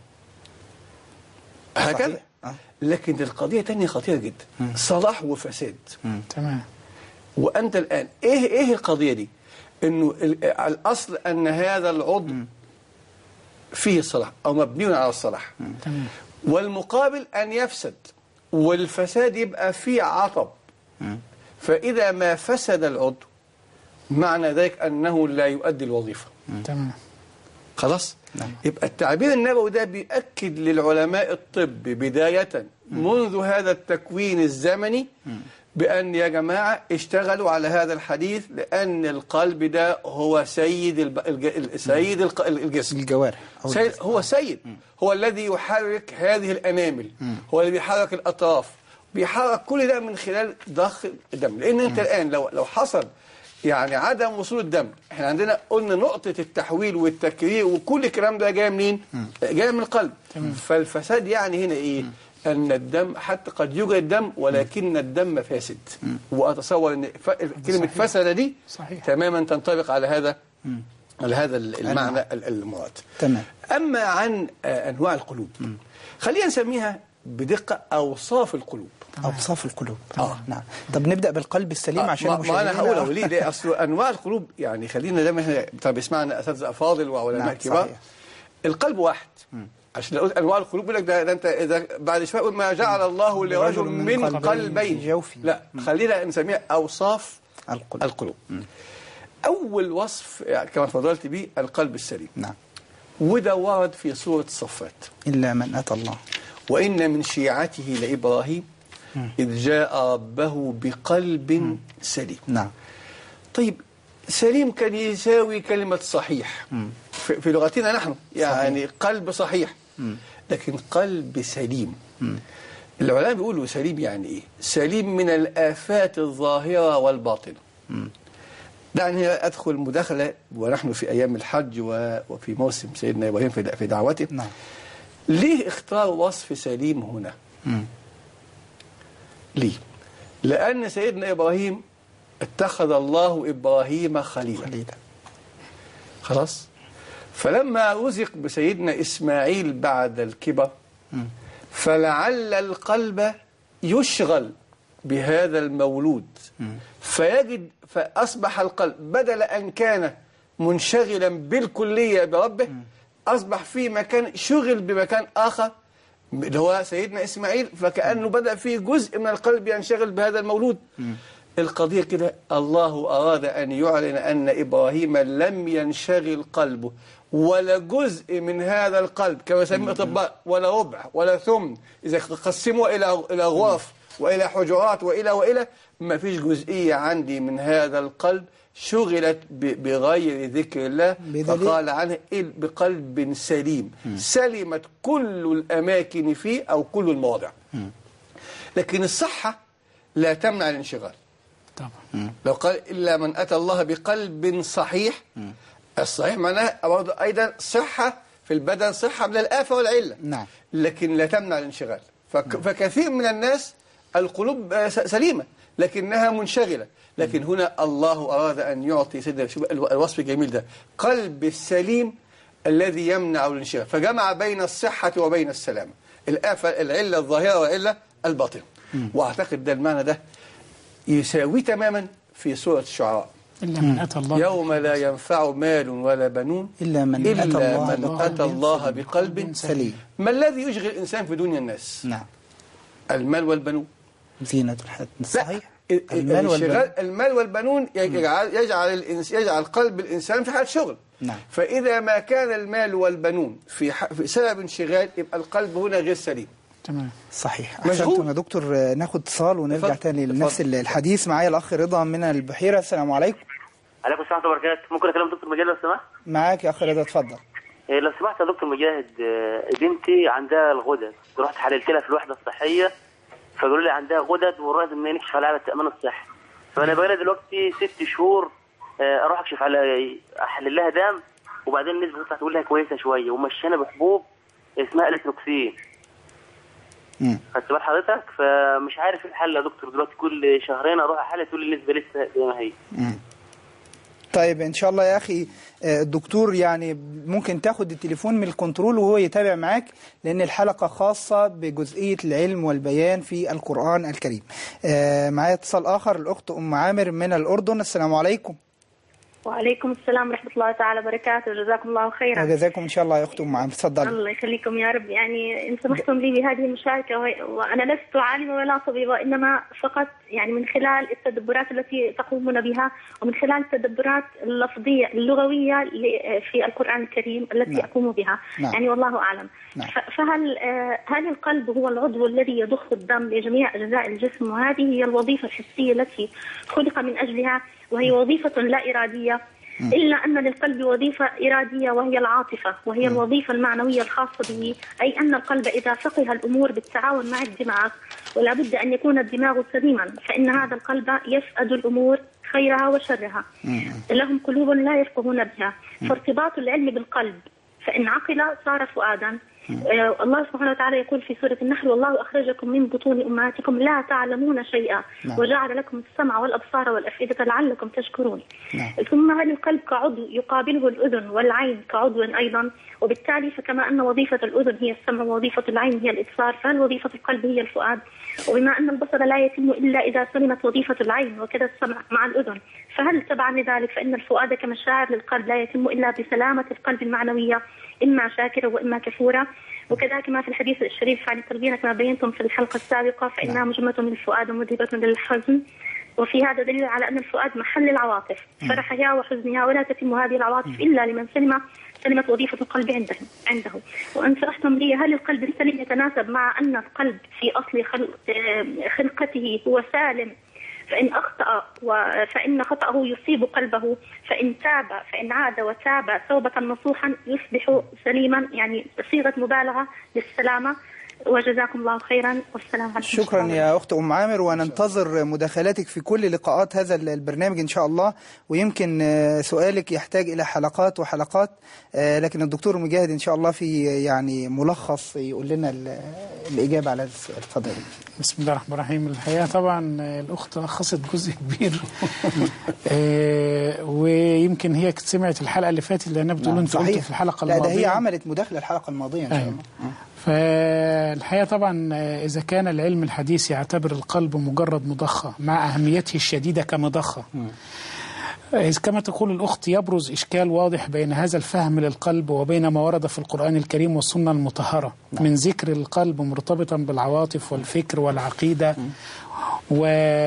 [SPEAKER 2] هكذا. آه. لكن القضية تانية خطيرة جدا. مم. صلاح وفساد.
[SPEAKER 3] تمام.
[SPEAKER 2] وأنت الآن إيه إيه القضية دي؟ إنه الأصل أن هذا العضو مم. فيه الصلاح أو مبني على الصلاح.
[SPEAKER 3] تمام.
[SPEAKER 2] والمقابل أن يفسد والفساد يبقى فيه عطب. مم. فإذا ما فسد العضو معنى ذلك أنه لا يؤدي الوظيفة.
[SPEAKER 3] تمام.
[SPEAKER 2] خلاص؟ نعم. يبقى التعبير النبوي ده بيأكد للعلماء الطب بداية منذ هذا التكوين الزمني بأن يا جماعة اشتغلوا على هذا الحديث، لأن القلب ده هو سيد الب... الج... سيد الق... الجسم،
[SPEAKER 1] الجوارح
[SPEAKER 2] سيد... هو سيد، هو الذي يحرك هذه الأنامل، هو الذي بيحرك الأطراف، بيحرك كل ده من خلال ضخ الدم. لأن أنت الآن لو لو حصل يعني عدم وصول الدم، احنا عندنا قلنا نقطة التحويل والتكرير وكل الكلام ده جاي منين؟ جاي من القلب. مم. فالفساد يعني هنا ايه؟ مم. ان الدم حتى قد يوجد دم ولكن الدم فاسد. مم. واتصور ان ف... كلمة فسد دي صحيح. تماما تنطبق على هذا مم. على هذا المعنى المراد.
[SPEAKER 1] تمام.
[SPEAKER 2] اما عن انواع القلوب مم. خلينا نسميها بدقة اوصاف القلوب.
[SPEAKER 1] أوصاف القلوب.
[SPEAKER 2] آه.
[SPEAKER 1] نعم. طب نبدأ بالقلب السليم آه. عشان
[SPEAKER 2] ما أنا هقولها وليه ده أصل أنواع القلوب يعني خلينا دايما احنا طب اسمعنا أساتذة أفاضل وعلماء نعم. كبار. صحيح. القلب واحد. م. عشان لو أنواع القلوب يقول لك ده, ده أنت إذا بعد شوية يقول ما جعل الله لرجل من, من قلبين جوفي. لا م. خلينا نسميها أوصاف القلوب. القلوب. م. أول وصف يعني كما فضلت به القلب السليم.
[SPEAKER 1] نعم.
[SPEAKER 2] وده ورد في سورة الصفات.
[SPEAKER 1] إلا من أتى الله.
[SPEAKER 2] وإن من شيعته لإبراهيم إذ جاء ربه بقلب سليم.
[SPEAKER 1] نعم.
[SPEAKER 2] طيب سليم كان يساوي كلمة صحيح في, في لغتنا نحن يعني صحيح. قلب صحيح مم. لكن قلب سليم مم. العلماء بيقولوا سليم يعني إيه؟ سليم من الآفات الظاهرة والباطنة. دعني أدخل مداخلة ونحن في أيام الحج وفي موسم سيدنا إبراهيم في دعوته.
[SPEAKER 1] نعم.
[SPEAKER 2] ليه اختار وصف سليم هنا؟ مم. ليه؟ لأن سيدنا إبراهيم اتخذ الله إبراهيم خليلا. خليلا. خلاص؟ فلما رزق بسيدنا إسماعيل بعد الكبر فلعل القلب يشغل بهذا المولود فيجد فأصبح القلب بدل أن كان منشغلا بالكلية بربه أصبح في مكان شغل بمكان آخر اللي هو سيدنا إسماعيل، فكأنه بدأ فيه جزء من القلب ينشغل بهذا المولود. م. القضية كده الله أراد أن يعلن أن إبراهيم لم ينشغل قلبه ولا جزء من هذا القلب كما يسمى الأطباء ولا ربع ولا ثمن، إذا قسموا إلى إلى غرف وإلى حجرات وإلى وإلى ما فيش جزئية عندي من هذا القلب شغلت بغير ذكر الله، فقال عنه بقلب سليم. م. سلمت كل الأماكن فيه أو كل المواضع. م. لكن الصحة لا تمنع الانشغال طبعا. لو قال إلا من أتى الله بقلب صحيح م. الصحيح معناه أيضا صحة في البدن، صحة من الآفة والعلة.
[SPEAKER 1] نعم.
[SPEAKER 2] لكن لا تمنع الانشغال. فك فكثير من الناس القلوب سليمة لكنها منشغلة، لكن هنا الله أراد أن يعطي سيدنا شوف الوصف الجميل ده قلب السليم الذي يمنع الانشغال، فجمع بين الصحة وبين السلامة، الآفة العلة الظاهرة والعلة الباطنة. وأعتقد ده المعنى ده يساوي تماما في سورة الشعراء
[SPEAKER 3] إلا من أتى الله
[SPEAKER 2] يوم لا ينفع مال ولا بنون
[SPEAKER 1] إلا من
[SPEAKER 2] إلا
[SPEAKER 1] أتى الله,
[SPEAKER 2] من أتى الله بقلب
[SPEAKER 1] سليم.
[SPEAKER 2] ما الذي يشغل الإنسان في دنيا الناس؟
[SPEAKER 1] نعم.
[SPEAKER 2] المال والبنون
[SPEAKER 1] زينة الحياة. صحيح.
[SPEAKER 2] المال والبنون المال والبنون يجعل يجعل الإنس يجعل قلب الإنسان في حالة شغل.
[SPEAKER 1] نعم.
[SPEAKER 2] فإذا ما كان المال والبنون في, ح... في سبب انشغال يبقى القلب هنا غير سليم.
[SPEAKER 3] تمام.
[SPEAKER 1] صحيح. أحسنتم يا دكتور. ناخد اتصال ونرجع تاني لنفس الحديث. معايا الأخ رضا من البحيرة. السلام عليكم.
[SPEAKER 5] عليكم السلام ورحمة الله وبركاته. ممكن أكلم دكتور مجاهد لو سمحت؟
[SPEAKER 1] معاك يا أخ رضا، اتفضل.
[SPEAKER 5] إيه لو سمحت يا دكتور مجاهد، بنتي عندها الغدد، رحت حللت لها في الوحدة الصحية فقالوا لي عندها غدد ولازم نكشف عليها على التامين الصحي. فانا بقى دلوقتي ست شهور اروح اكشف على احلل لها دم، وبعدين النسبه تطلع تقول لها كويسه شويه، ومشينا بحبوب اسمها الاتروكسين.
[SPEAKER 1] امم
[SPEAKER 5] خدت بال حضرتك؟ فمش عارف ايه الحل يا دكتور دلوقتي، كل شهرين اروح احلل تقول لي النسبه لسه زي ما هي.
[SPEAKER 1] امم طيب ان شاء الله يا اخي الدكتور يعني ممكن تاخد التليفون من الكنترول وهو يتابع معاك، لان الحلقه خاصه بجزئيه العلم والبيان في القران الكريم. معايا اتصال اخر، الاخت ام عامر من الاردن. السلام عليكم.
[SPEAKER 6] وعليكم السلام ورحمة الله تعالى وبركاته. جزاكم الله خيرا.
[SPEAKER 1] جزاكم إن شاء الله يا أخت أم عامر. تفضلي.
[SPEAKER 6] الله يخليكم يا رب. يعني إن سمحتم لي بهذه المشاركة، وأنا لست عالمة ولا طبيبة، إنما فقط يعني من خلال التدبرات التي تقومون بها، ومن خلال التدبرات اللفظية اللغوية في القرآن الكريم التي نعم. أقوم بها. نعم. يعني والله أعلم. نعم. فهل هل القلب هو العضو الذي يضخ الدم لجميع أجزاء الجسم، وهذه هي الوظيفة الحسية التي خلق من أجلها، وهي وظيفة لا إرادية، إلا أن للقلب وظيفة إرادية وهي العاطفة، وهي الوظيفة المعنوية الخاصة به، أي أن القلب إذا فقه الأمور بالتعاون مع الدماغ، ولا بد أن يكون الدماغ سليما، فإن هذا القلب يفقد الأمور خيرها وشرها. لهم قلوب لا يفقهون بها. فارتباط العلم بالقلب، فإن عقل صار فؤادا. آه الله سبحانه وتعالى يقول في سورة النحل: والله أخرجكم من بطون أمهاتكم لا تعلمون شيئا نعم. وجعل لكم السمع والأبصار والأفئدة لعلكم تشكرون. نعم. ثم هذا القلب كعضو يقابله الأذن والعين كعضو أيضا، وبالتالي فكما أن وظيفة الأذن هي السمع ووظيفة العين هي الإبصار، فهل وظيفة القلب هي الفؤاد؟ وبما أن البصر لا يتم إلا إذا سلمت وظيفة العين وكذا السمع مع الأذن، فهل تبعا لذلك فإن الفؤاد كمشاعر للقلب لا يتم إلا بسلامة القلب المعنوية، إما شاكرة وإما كفورة. وكذلك ما في الحديث الشريف عن التربية كما بينتم في الحلقة السابقة، فإنها مجمة للفؤاد ومذهبة للحزن، وفي هذا دليل على أن الفؤاد محل العواطف، فرحها وحزنها، ولا تتم هذه العواطف إلا لمن سلم سلمت وظيفة القلب عنده عنده وأن شرحتم لي هل القلب السليم يتناسب مع أن القلب في أصل خلقته هو سالم، فإن أخطأ فإن خطأه يصيب قلبه، فإن تاب فإن عاد وتاب توبة نصوحا يصبح سليما، يعني صيغة مبالغة للسلامة. وجزاكم الله خيرا والسلام عليكم.
[SPEAKER 1] شكرا يا أخت أم عامر، وننتظر مداخلاتك في كل لقاءات هذا البرنامج إن شاء الله. ويمكن سؤالك يحتاج إلى حلقات وحلقات، لكن الدكتور مجاهد إن شاء الله في يعني ملخص يقول لنا الإجابة على السؤال. تفضل.
[SPEAKER 3] بسم الله الرحمن الرحيم. الحقيقة طبعا الأخت لخصت جزء كبير ويمكن هي سمعت الحلقة اللي فاتت لأنها بتقول أنت قلت في الحلقة الماضية.
[SPEAKER 1] لا ده هي عملت مداخلة الحلقة الماضية إن شاء الله.
[SPEAKER 3] فالحقيقة طبعا إذا كان العلم الحديث يعتبر القلب مجرد مضخة مع أهميته الشديدة كمضخة، إذ كما تقول الأخت يبرز إشكال واضح بين هذا الفهم للقلب وبين ما ورد في القرآن الكريم والسنة المطهرة من ذكر القلب مرتبطا بالعواطف والفكر والعقيدة، و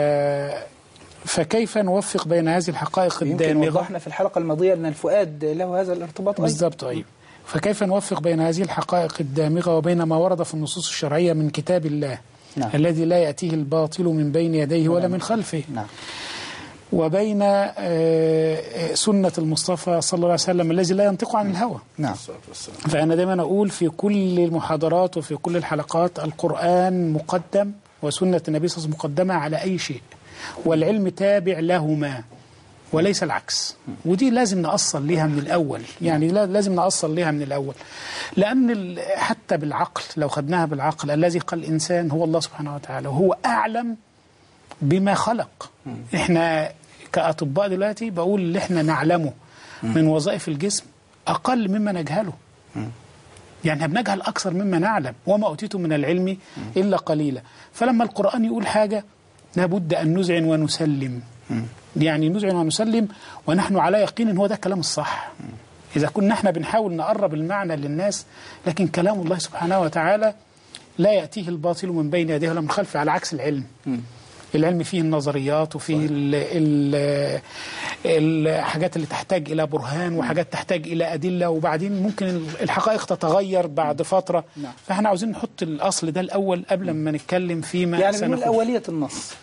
[SPEAKER 3] فكيف نوفق بين هذه الحقائق الدامغة؟
[SPEAKER 1] يمكن وضحنا في الحلقة الماضية أن الفؤاد له هذا الارتباط
[SPEAKER 3] بالضبط. أيوه. فكيف نوفق بين هذه الحقائق الدامغة وبين ما ورد في النصوص الشرعية من كتاب الله نعم. الذي لا يأتيه الباطل من بين يديه ولا من خلفه نعم. وبين سنة المصطفى صلى الله عليه وسلم الذي لا ينطق عن الهوى
[SPEAKER 1] نعم.
[SPEAKER 3] فأنا دائما أقول في كل المحاضرات وفي كل الحلقات القرآن مقدم وسنة النبي صلى الله عليه وسلم مقدمة على أي شيء، والعلم تابع لهما وليس العكس. ودي لازم نأصل ليها من الأول، يعني لازم نأصل ليها من الأول، لأن حتى بالعقل لو خدناها بالعقل الذي قال الإنسان هو الله سبحانه وتعالى، وهو أعلم بما خلق. إحنا كأطباء دلوقتي بقول اللي إحنا نعلمه من وظائف الجسم أقل مما نجهله، يعني بنجهل أكثر مما نعلم، وما أوتيتم من العلم إلا قليلا. فلما القرآن يقول حاجة لابد أن نذعن ونسلم، يعني نذعن ونسلم ونحن على يقين ان هو ده كلام الصح. إذا كنا احنا بنحاول نقرب المعنى للناس، لكن كلام الله سبحانه وتعالى لا يأتيه الباطل من بين يديه ولا من خلفه، على عكس العلم. العلم فيه النظريات وفيه ال ال الحاجات اللي تحتاج إلى برهان وحاجات تحتاج إلى أدلة، وبعدين ممكن الحقائق تتغير بعد فترة. فاحنا عاوزين نحط الأصل ده الأول قبل ما نتكلم فيما
[SPEAKER 1] يعني من أولية النص،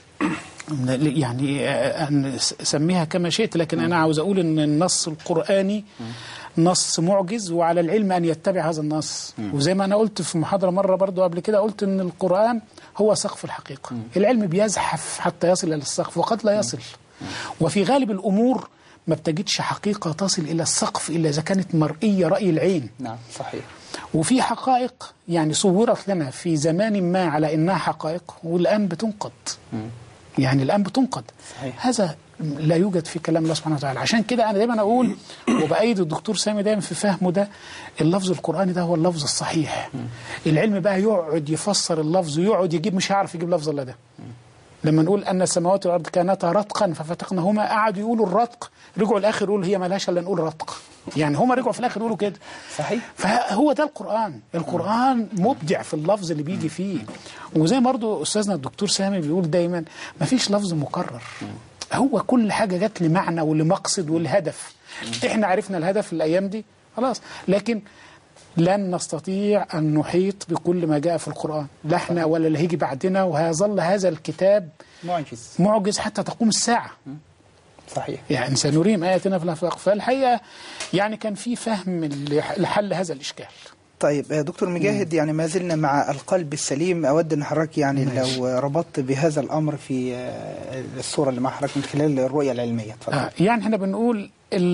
[SPEAKER 3] يعني أن سميها كما شئت، لكن أنا عاوز أقول أن النص القرآني نص معجز وعلى العلم أن يتبع هذا النص. م. وزي ما أنا قلت في محاضرة مرة برضو قبل كده، قلت أن القرآن هو سقف الحقيقة. م. العلم بيزحف حتى يصل إلى السقف وقد لا يصل. م. وفي غالب الأمور ما بتجدش حقيقة تصل إلى السقف إلا إذا كانت مرئية رأي العين.
[SPEAKER 1] نعم صحيح.
[SPEAKER 3] وفي حقائق يعني صورت لنا في زمان ما على إنها حقائق والآن بتنقض. م. يعني الآن بتنقض. صحيح. هذا لا يوجد في كلام الله سبحانه وتعالى. عشان كده أنا دايما أقول وبأيد الدكتور سامي دايما في فهمه ده، اللفظ القرآني ده هو اللفظ الصحيح. م. العلم بقى يقعد يفسر اللفظ ويقعد يجيب، مش هيعرف يجيب لفظ إلا ده. م. لما نقول أن السماوات والأرض كانتا رتقا ففتقناهما، قعدوا يقولوا الرتق، رجعوا الآخر يقولوا هي مالهاش إلا نقول رتق. يعني هما رجعوا في الآخر يقولوا كده.
[SPEAKER 1] صحيح.
[SPEAKER 3] فهو ده القرآن. القرآن مبدع في اللفظ اللي بيجي فيه. وزي برضو أستاذنا الدكتور سامي بيقول دايما ما فيش لفظ مكرر. هو كل حاجة جت لمعنى ولمقصد ولهدف. احنا عرفنا الهدف الأيام دي خلاص، لكن لن نستطيع أن نحيط بكل ما جاء في القرآن، لا احنا ولا اللي هيجي بعدنا، وهيظل هذا الكتاب معجز معجز حتى تقوم الساعة.
[SPEAKER 1] صحيح.
[SPEAKER 3] يعني سنريهم آياتنا في الآفاق. فالحقيقة يعني كان في فهم لحل هذا الإشكال.
[SPEAKER 1] طيب دكتور مجاهد، يعني ما زلنا مع القلب السليم. أود أن حضرتك يعني ماشي. لو ربطت بهذا الأمر في الصورة اللي مع حضرتك من خلال الرؤية العلمية.
[SPEAKER 3] آه يعني احنا بنقول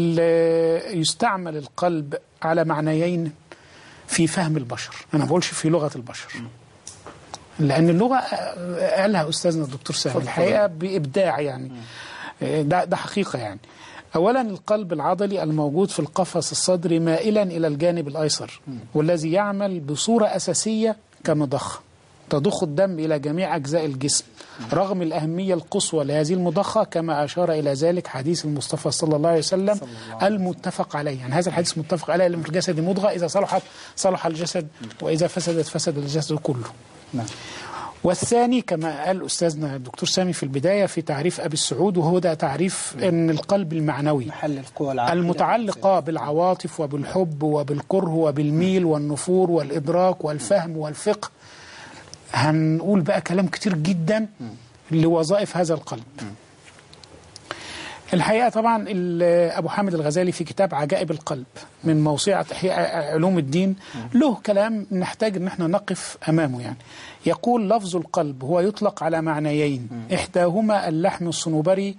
[SPEAKER 3] يستعمل القلب على معنيين في فهم البشر. أنا ما بقولش في لغة البشر، لأن اللغة قالها أستاذنا الدكتور سامي الحقيقة بإبداع. يعني ده, ده حقيقة. يعني أولا القلب العضلي الموجود في القفص الصدري مائلا إلى الجانب الأيسر، والذي يعمل بصورة أساسية كمضخة تضخ الدم إلى جميع أجزاء الجسم، رغم الأهمية القصوى لهذه المضخة، كما أشار إلى ذلك حديث المصطفى صلى الله عليه وسلم المتفق عليه. يعني هذا الحديث متفق عليه، لأن في الجسد مضغة إذا صلحت صلح الجسد وإذا فسدت فسد الجسد كله. نعم. والثاني كما قال أستاذنا الدكتور سامي في البداية في تعريف أبي السعود، وهو ده تعريف أن القلب المعنوي
[SPEAKER 1] محل القوى
[SPEAKER 3] المتعلقة بالعواطف وبالحب وبالكره وبالميل والنفور والإدراك والفهم والفقه. هنقول بقى كلام كتير جدا لوظائف هذا القلب. الحقيقة طبعا أبو حامد الغزالي في كتاب عجائب القلب من موسوعة إحياء علوم الدين له كلام نحتاج أن احنا نقف أمامه. يعني يقول لفظ القلب هو يطلق على معنيين، إحداهما اللحم الصنوبري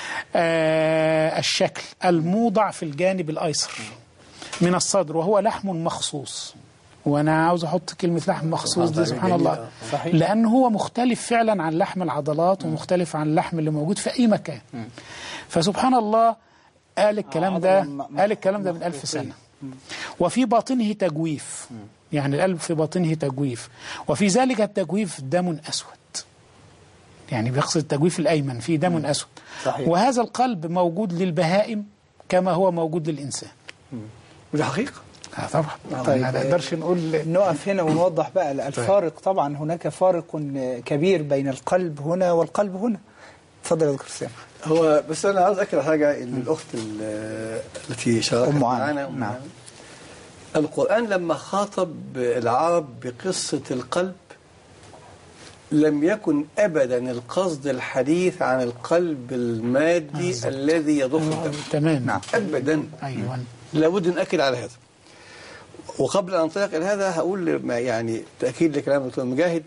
[SPEAKER 3] آه الشكل الموضع في الجانب الأيسر من الصدر، وهو لحم مخصوص. وأنا عاوز أحط كلمة لحم مخصوص دي سبحان الله، لأنه هو مختلف فعلا عن لحم العضلات ومختلف عن اللحم اللي موجود في أي مكان. فسبحان الله قال الكلام ده قال الكلام ده من ألف سنة. وفي باطنه تجويف، يعني القلب في باطنه تجويف، وفي ذلك التجويف دم أسود. يعني بيقصد التجويف الأيمن فيه دم أسود. صحيح. وهذا القلب موجود للبهائم كما هو موجود للإنسان.
[SPEAKER 2] وده حقيقة.
[SPEAKER 3] آه طبعا. طيب ما نقدرش نقول
[SPEAKER 1] نقف هنا ونوضح بقى الفارق. طبعا هناك فارق كبير بين القلب هنا والقلب هنا. اتفضل يا دكتور سامي.
[SPEAKER 2] هو بس أنا عاوز أكد حاجة إن الأخت التي شاركت معنا، نعم، القرآن لما خاطب العرب بقصة القلب لم يكن أبدا القصد الحديث عن القلب المادي بالزبط. الذي يضخ الدم.
[SPEAKER 3] تمام. نعم.
[SPEAKER 2] أبدا.
[SPEAKER 3] أيوة.
[SPEAKER 2] لابد نأكد على هذا. وقبل أن أنطلق إلى هذا هقول يعني تأكيد لكلام الدكتور مجاهد،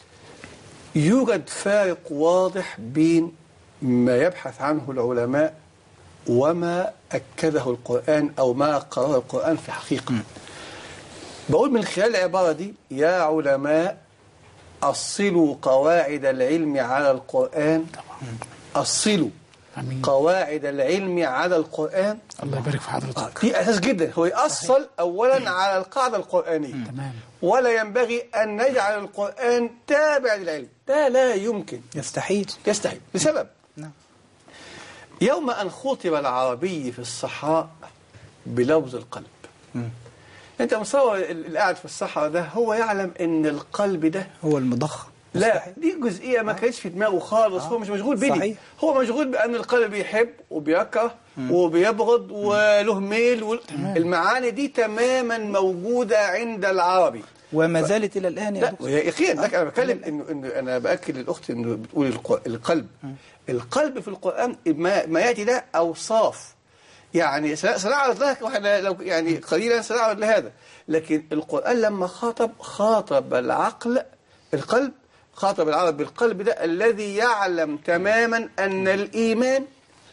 [SPEAKER 2] يوجد فارق واضح بين ما يبحث عنه العلماء وما أكده القرآن أو ما قرره القرآن في حقيقة. م. بقول من خلال العبارة دي يا علماء أصلوا قواعد العلم على القرآن. أصلوا أمين. قواعد العلم على القرآن.
[SPEAKER 3] الله يبارك في حضرتك.
[SPEAKER 2] دي أساس جدا، هو يأصل أولا على القاعدة القرآنية. تمام. ولا ينبغي أن نجعل القرآن تابع للعلم، ده لا يمكن،
[SPEAKER 1] يستحيل يستحيل
[SPEAKER 2] لسبب. نعم. يوم أن خطب العربي في الصحراء بلفظ القلب، م. أنت مصور القاعد في الصحراء ده هو يعلم أن القلب ده
[SPEAKER 1] هو المضخ.
[SPEAKER 2] لا، دي جزئية ما كانتش في دماغه خالص. آه. هو مش مشغول بيه، هو مشغول بأن القلب بيحب وبيكره وبيبغض وله ميل و... المعاني دي تماما موجودة عند العربي
[SPEAKER 1] وما زالت إلى الآن يا
[SPEAKER 2] دكتور. لا يقين لك. أنا بتكلم إنه إنه أنا بأكد للأخت إنه بتقول القلب. م. القلب في القرآن ما, ما يأتي ده أوصاف يعني سنعرض لها واحنا لو يعني قليلا سنعرض لهذا. لكن القرآن لما خاطب خاطب العقل القلب، خاطب العرب بالقلب ده الذي يعلم تماما أن الإيمان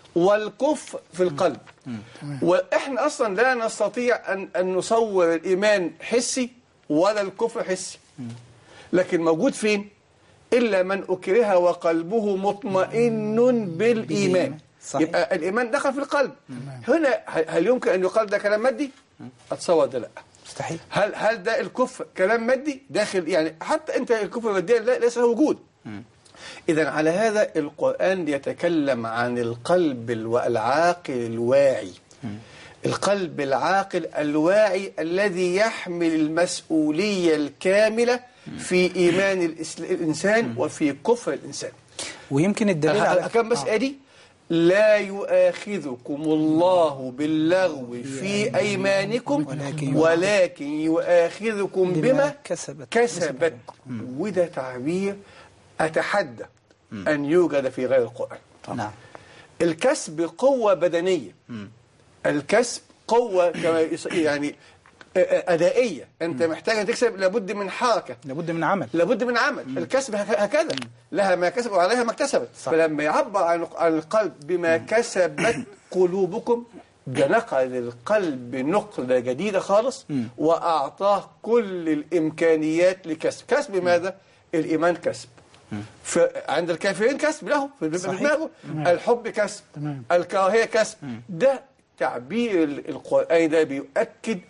[SPEAKER 2] والكفر في القلب. وإحنا أصلا لا نستطيع أن, أن نصور الإيمان حسي ولا الكفر حسي، لكن موجود فين؟ إلا من أكره وقلبه مطمئن بالإيمان. صحيح. يبقى الإيمان دخل في القلب. هنا هل يمكن أن يقال ده كلام مادي؟ أتصور ده لا.
[SPEAKER 1] مستحيل.
[SPEAKER 2] هل هل ده الكفر كلام مادي داخل؟ يعني حتى أنت الكفر ماديا لا ليس له وجود. إذا على هذا القرآن يتكلم عن القلب العاقل الواعي. القلب العاقل الواعي الذي يحمل المسؤولية الكاملة في إيمان الإنسان وفي كفر الإنسان.
[SPEAKER 1] ويمكن الدليل على
[SPEAKER 2] كم مسألة دي؟ لا يؤاخذكم الله باللغو في أيمانكم ولكن, ولكن يؤاخذكم بما كسبت, كسبت. وده تعبير أتحدى أن يوجد في غير القرآن.
[SPEAKER 1] نعم.
[SPEAKER 2] الكسب قوة بدنية، الكسب قوة يعني أدائية. أنت محتاج أن تكسب، لابد من حركة،
[SPEAKER 1] لابد من عمل،
[SPEAKER 2] لابد من عمل. مم. الكسب هكذا، لها ما كسب وعليها ما اكتسبت. فلما يعبر عن القلب بما كسبت قلوبكم، ده نقل القلب نقلة جديدة خالص. مم. وأعطاه كل الإمكانيات لكسب. كسب ماذا؟ الإيمان كسب. عند الكافرين كسب له في دماغه، الحب كسب، الكراهية كسب. مم. ده تعبير القرآن ده بيؤكد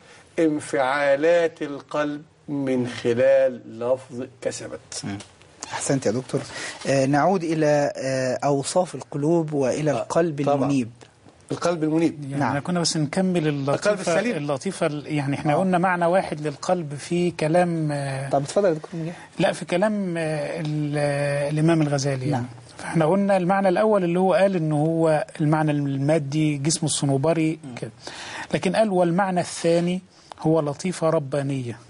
[SPEAKER 2] انفعالات القلب من خلال لفظ كسبت.
[SPEAKER 1] أحسنت يا دكتور. آه نعود إلى آه أوصاف القلوب وإلى القلب طبعا. المنيب.
[SPEAKER 2] القلب المنيب.
[SPEAKER 3] يعني نعم. كنا بس نكمل اللطيفة اللطيفة يعني احنا آه. قلنا معنى واحد للقلب في كلام آه
[SPEAKER 1] طب اتفضل يا دكتور مجاهد.
[SPEAKER 3] لا في كلام آه الإمام الغزالي.
[SPEAKER 1] نعم.
[SPEAKER 3] فاحنا قلنا المعنى الأول اللي هو قال إنه هو المعنى المادي جسم الصنوبري كده، لكن قال والمعنى الثاني هو لطيفة ربانية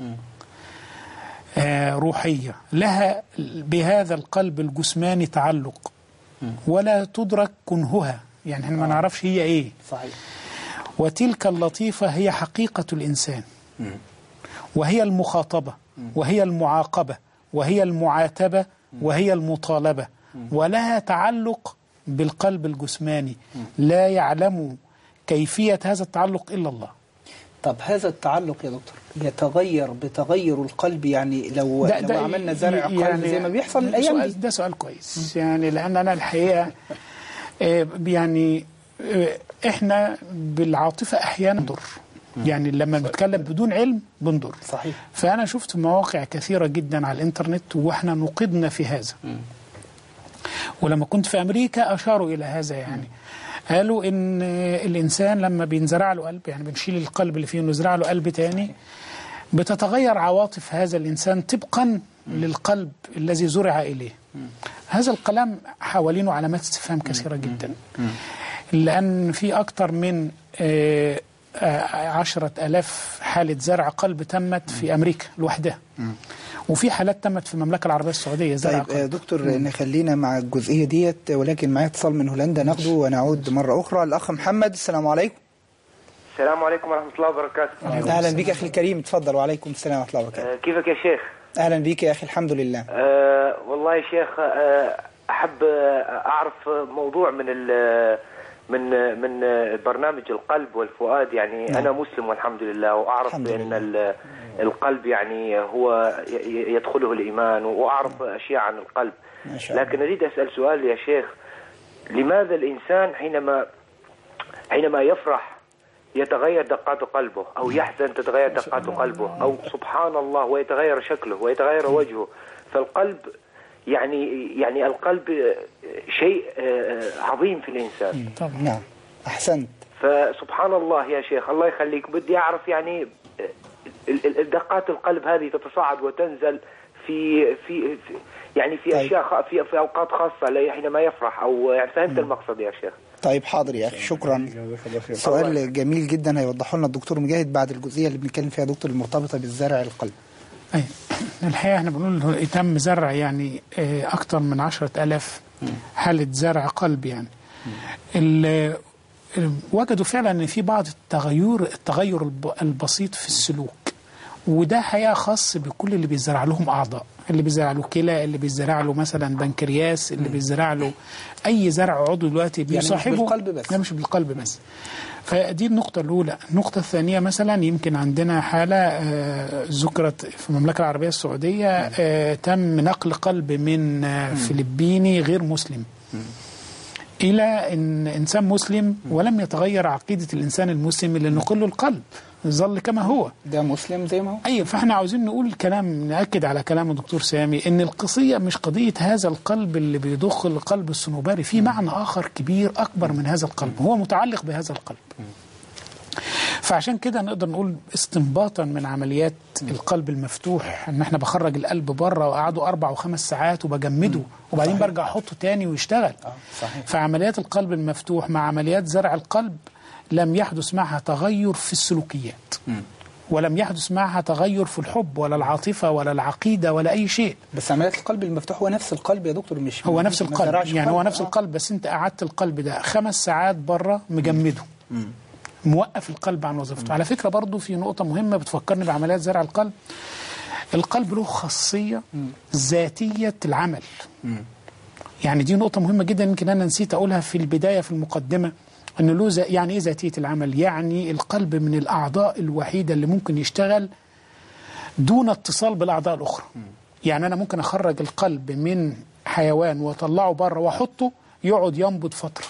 [SPEAKER 3] آه روحية لها بهذا القلب الجسماني تعلق ولا تدرك كنهها، يعني احنا ما نعرفش هي ايه.
[SPEAKER 1] صحيح.
[SPEAKER 3] وتلك اللطيفة هي حقيقة الإنسان، وهي المخاطبة، وهي المعاقبة، وهي المعاتبة، وهي المطالبة، ولها تعلق بالقلب الجسماني لا يعلم كيفية هذا التعلق إلا الله.
[SPEAKER 1] طب هذا التعلق يا دكتور يتغير بتغير القلب؟ يعني لو,
[SPEAKER 3] ده
[SPEAKER 1] لو
[SPEAKER 3] ده
[SPEAKER 1] عملنا زرع قلب يعني زي ما بيحصل الأيام دي.
[SPEAKER 3] ده سؤال كويس يعني، لأن أنا الحقيقة يعني إحنا بالعاطفة أحيانا نضر، يعني لما بنتكلم بدون علم بنضر.
[SPEAKER 1] صحيح.
[SPEAKER 3] فأنا شفت مواقع كثيرة جدا على الإنترنت وإحنا نقدنا في هذا. م. ولما كنت في أمريكا أشاروا إلى هذا، يعني قالوا إن الإنسان لما بينزرع له قلب، يعني بنشيل القلب اللي فيه ونزرع له قلب تاني، بتتغير عواطف هذا الإنسان طبقا للقلب الذي زرع إليه. هذا الكلام حوالينه علامات استفهام كثيرة جدا، لأن في أكثر من عشرة ألاف حالة زرع قلب تمت في أمريكا لوحدها، وفي حالات تمت في المملكة العربية السعودية زرع
[SPEAKER 1] طيب قلب. دكتور مم. نخلينا مع الجزئية ديت، ولكن معي اتصال من هولندا ناخده ونعود مرة أخرى. الأخ محمد، السلام عليكم.
[SPEAKER 7] السلام عليكم ورحمة الله وبركاته.
[SPEAKER 1] أهلا بك أخي الكريم، تفضل. وعليكم السلام ورحمة الله وبركاته.
[SPEAKER 7] أه كيفك يا شيخ؟
[SPEAKER 1] أهلا بك يا أخي، الحمد لله.
[SPEAKER 7] أه والله يا شيخ، أه أحب أعرف موضوع من من من برنامج القلب والفؤاد. يعني نعم. أنا مسلم والحمد لله، وأعرف أن القلب يعني هو يدخله الإيمان، وأعرف أشياء عن القلب. لكن أريد أسأل سؤال يا شيخ، لماذا الإنسان حينما حينما يفرح يتغير دقات قلبه، أو يحزن تتغير دقات قلبه، أو سبحان الله ويتغير شكله ويتغير وجهه؟ فالقلب يعني يعني القلب شيء عظيم في الإنسان.
[SPEAKER 1] طبعا. نعم أحسنت.
[SPEAKER 7] فسبحان الله يا شيخ، الله يخليك، بدي أعرف يعني الدقات القلب هذه تتصاعد وتنزل في في, في يعني في طيب. أشياء في في أوقات خاصة حينما يفرح، أو يعني فهمت المقصد يا شيخ؟
[SPEAKER 1] طيب حاضر يا أخي، شكرا. سؤال جميل جدا هيوضحه لنا الدكتور مجاهد بعد الجزئية اللي بنتكلم فيها دكتور المرتبطة بالزرع القلب.
[SPEAKER 3] أي الحقيقة احنا بنقول تم زرع يعني أكثر من عشرة ألاف حالة زرع قلب. يعني وجدوا فعلا ان في بعض التغير التغير البسيط في السلوك، وده حقيقة خاص بكل اللي بيزرع لهم أعضاء، اللي بيزرع له كلى، اللي بيزرع له مثلا بنكرياس، اللي بيزرع له أي زرع عضو دلوقتي بيصاحبه،
[SPEAKER 1] يعني مش بالقلب بس.
[SPEAKER 3] لا مش بالقلب بس. فدي النقطة الأولى. النقطة الثانية مثلا يمكن عندنا حالة آه ذكرت في المملكة العربية السعودية، آه تم نقل قلب من آه فلبيني غير مسلم إلى إن إنسان مسلم، ولم يتغير عقيدة الإنسان المسلم اللي نقل له القلب، ظل كما هو،
[SPEAKER 1] ده مسلم زي ما هو.
[SPEAKER 3] أيوة. فإحنا عاوزين نقول كلام، نأكد على كلام الدكتور سامي إن القضية مش قضية هذا القلب اللي بيضخ القلب الصنوبري، في معنى آخر كبير أكبر من هذا القلب، هو متعلق بهذا القلب. فعشان كده نقدر نقول استنباطا من عمليات القلب المفتوح ان احنا بخرج القلب بره وقعده اربع وخمس ساعات وبجمده وبعدين صحيح. برجع احطه تاني ويشتغل. آه صحيح. فعمليات القلب المفتوح مع عمليات زرع القلب لم يحدث معها تغير في السلوكيات، م. ولم يحدث معها تغير في الحب ولا العاطفة ولا العقيدة ولا أي شيء.
[SPEAKER 1] بس عمليات القلب المفتوح هو نفس القلب يا دكتور؟ مش
[SPEAKER 3] هو نفس القلب، يعني هو نفس آه. القلب، بس انت قعدت القلب ده خمس ساعات بره مجمده، م. موقف القلب عن وظيفته. على فكرة برضو في نقطة مهمة بتفكرني بعمليات زرع القلب. القلب له خاصية ذاتية العمل، يعني دي نقطة مهمة جدا، يمكن أنا نسيت أقولها في البداية في المقدمة، أنه له يعني إيه ذاتية العمل؟ يعني القلب من الأعضاء الوحيدة اللي ممكن يشتغل دون اتصال بالأعضاء الأخرى. يعني أنا ممكن أخرج القلب من حيوان وأطلعه بره وأحطه يقعد ينبض فترة،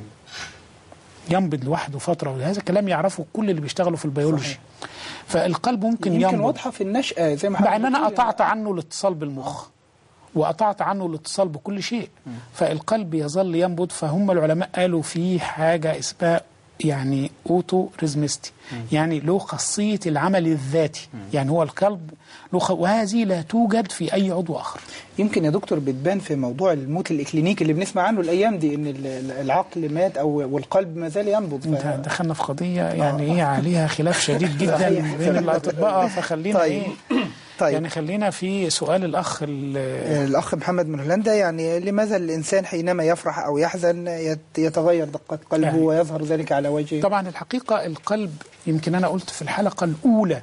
[SPEAKER 3] ينبض لوحده فترة، وهذا الكلام يعرفه كل اللي بيشتغلوا في البيولوجي. صحيح. فالقلب ممكن ينبض،
[SPEAKER 1] يمكن واضحة في النشأة زي ما
[SPEAKER 3] مع ان انا قطعت عنه الاتصال بالمخ وقطعت عنه الاتصال بكل شيء، م. فالقلب يظل ينبض. فهم العلماء قالوا في حاجة اسمها يعني اوتو ريزمستي، يعني له خاصية العمل الذاتي، م. يعني هو القلب له خ... وهذه لا توجد في اي عضو اخر.
[SPEAKER 1] يمكن يا دكتور بتبان في موضوع الموت الإكلينيكي اللي بنسمع عنه الأيام دي، إن العقل مات أو والقلب ما زال ينبض. ف...
[SPEAKER 3] دخلنا في قضية يعني إيه عليها خلاف شديد جدا بين الأطباء، فخلينا طيب. إيه طيب. يعني خلينا في سؤال الأخ
[SPEAKER 1] الأخ محمد من هولندا، يعني لماذا الإنسان حينما يفرح أو يحزن يتغير دقات قلبه يعني ويظهر ذلك على وجهه؟
[SPEAKER 3] طبعا الحقيقة القلب يمكن أنا قلت في الحلقة الأولى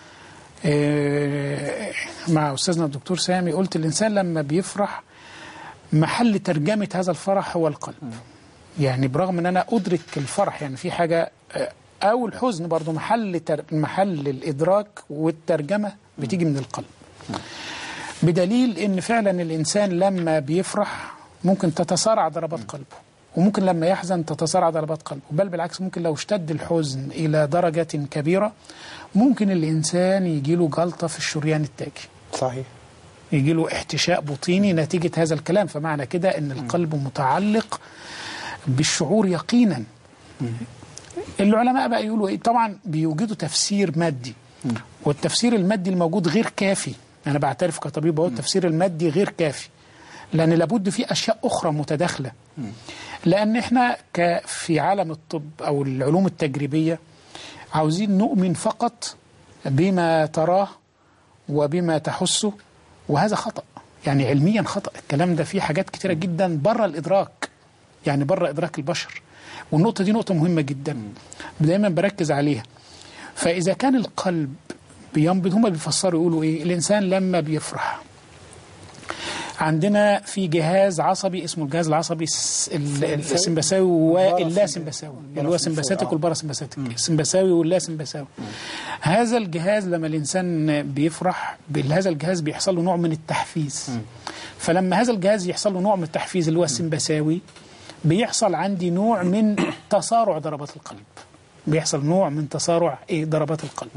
[SPEAKER 3] مع أستاذنا الدكتور سامي، قلت الإنسان لما بيفرح محل ترجمة هذا الفرح هو القلب. يعني برغم أن أنا أدرك الفرح يعني في حاجة، أو الحزن برضو محل تر... محل الإدراك والترجمة بتيجي من القلب، بدليل أن فعلا الإنسان لما بيفرح ممكن تتسارع ضربات قلبه، وممكن لما يحزن تتسارع ضربات قلبه، بل بالعكس ممكن لو اشتد الحزن إلى درجة كبيرة ممكن الإنسان يجيله جلطة في الشريان التاجي.
[SPEAKER 1] صحيح.
[SPEAKER 3] يجيله احتشاء بطيني نتيجة هذا الكلام. فمعنى كده أن القلب متعلق بالشعور يقينا. العلماء بقى يقولوا إيه؟ طبعا بيوجدوا تفسير مادي، والتفسير المادي الموجود غير كافي. أنا بعترف كطبيب هو التفسير المادي غير كافي، لأن لابد في أشياء أخرى متداخلة. لأن إحنا في عالم الطب أو العلوم التجريبية عاوزين نؤمن فقط بما تراه وبما تحسه، وهذا خطأ، يعني علميا خطأ. الكلام ده فيه حاجات كتيرة جدا بره الإدراك، يعني بره إدراك البشر، والنقطة دي نقطة مهمة جدا دايما بركز عليها. فإذا كان القلب بينبض، هم بيفسروا يقولوا إيه؟ الإنسان لما بيفرح عندنا في جهاز عصبي اسمه الجهاز العصبي السمبثاوي واللا سمبثاوي، اللي هو سمبثاتيك والباراسمبثاتيك، السمبثاوي واللا سمبثاوي. هذا الجهاز لما الإنسان بيفرح بهذا الجهاز بيحصل له نوع من التحفيز. فلما هذا الجهاز يحصل له نوع من التحفيز اللي هو السمبثاوي، بيحصل عندي نوع من تسارع ضربات القلب، بيحصل نوع من تسارع إيه ضربات القلب.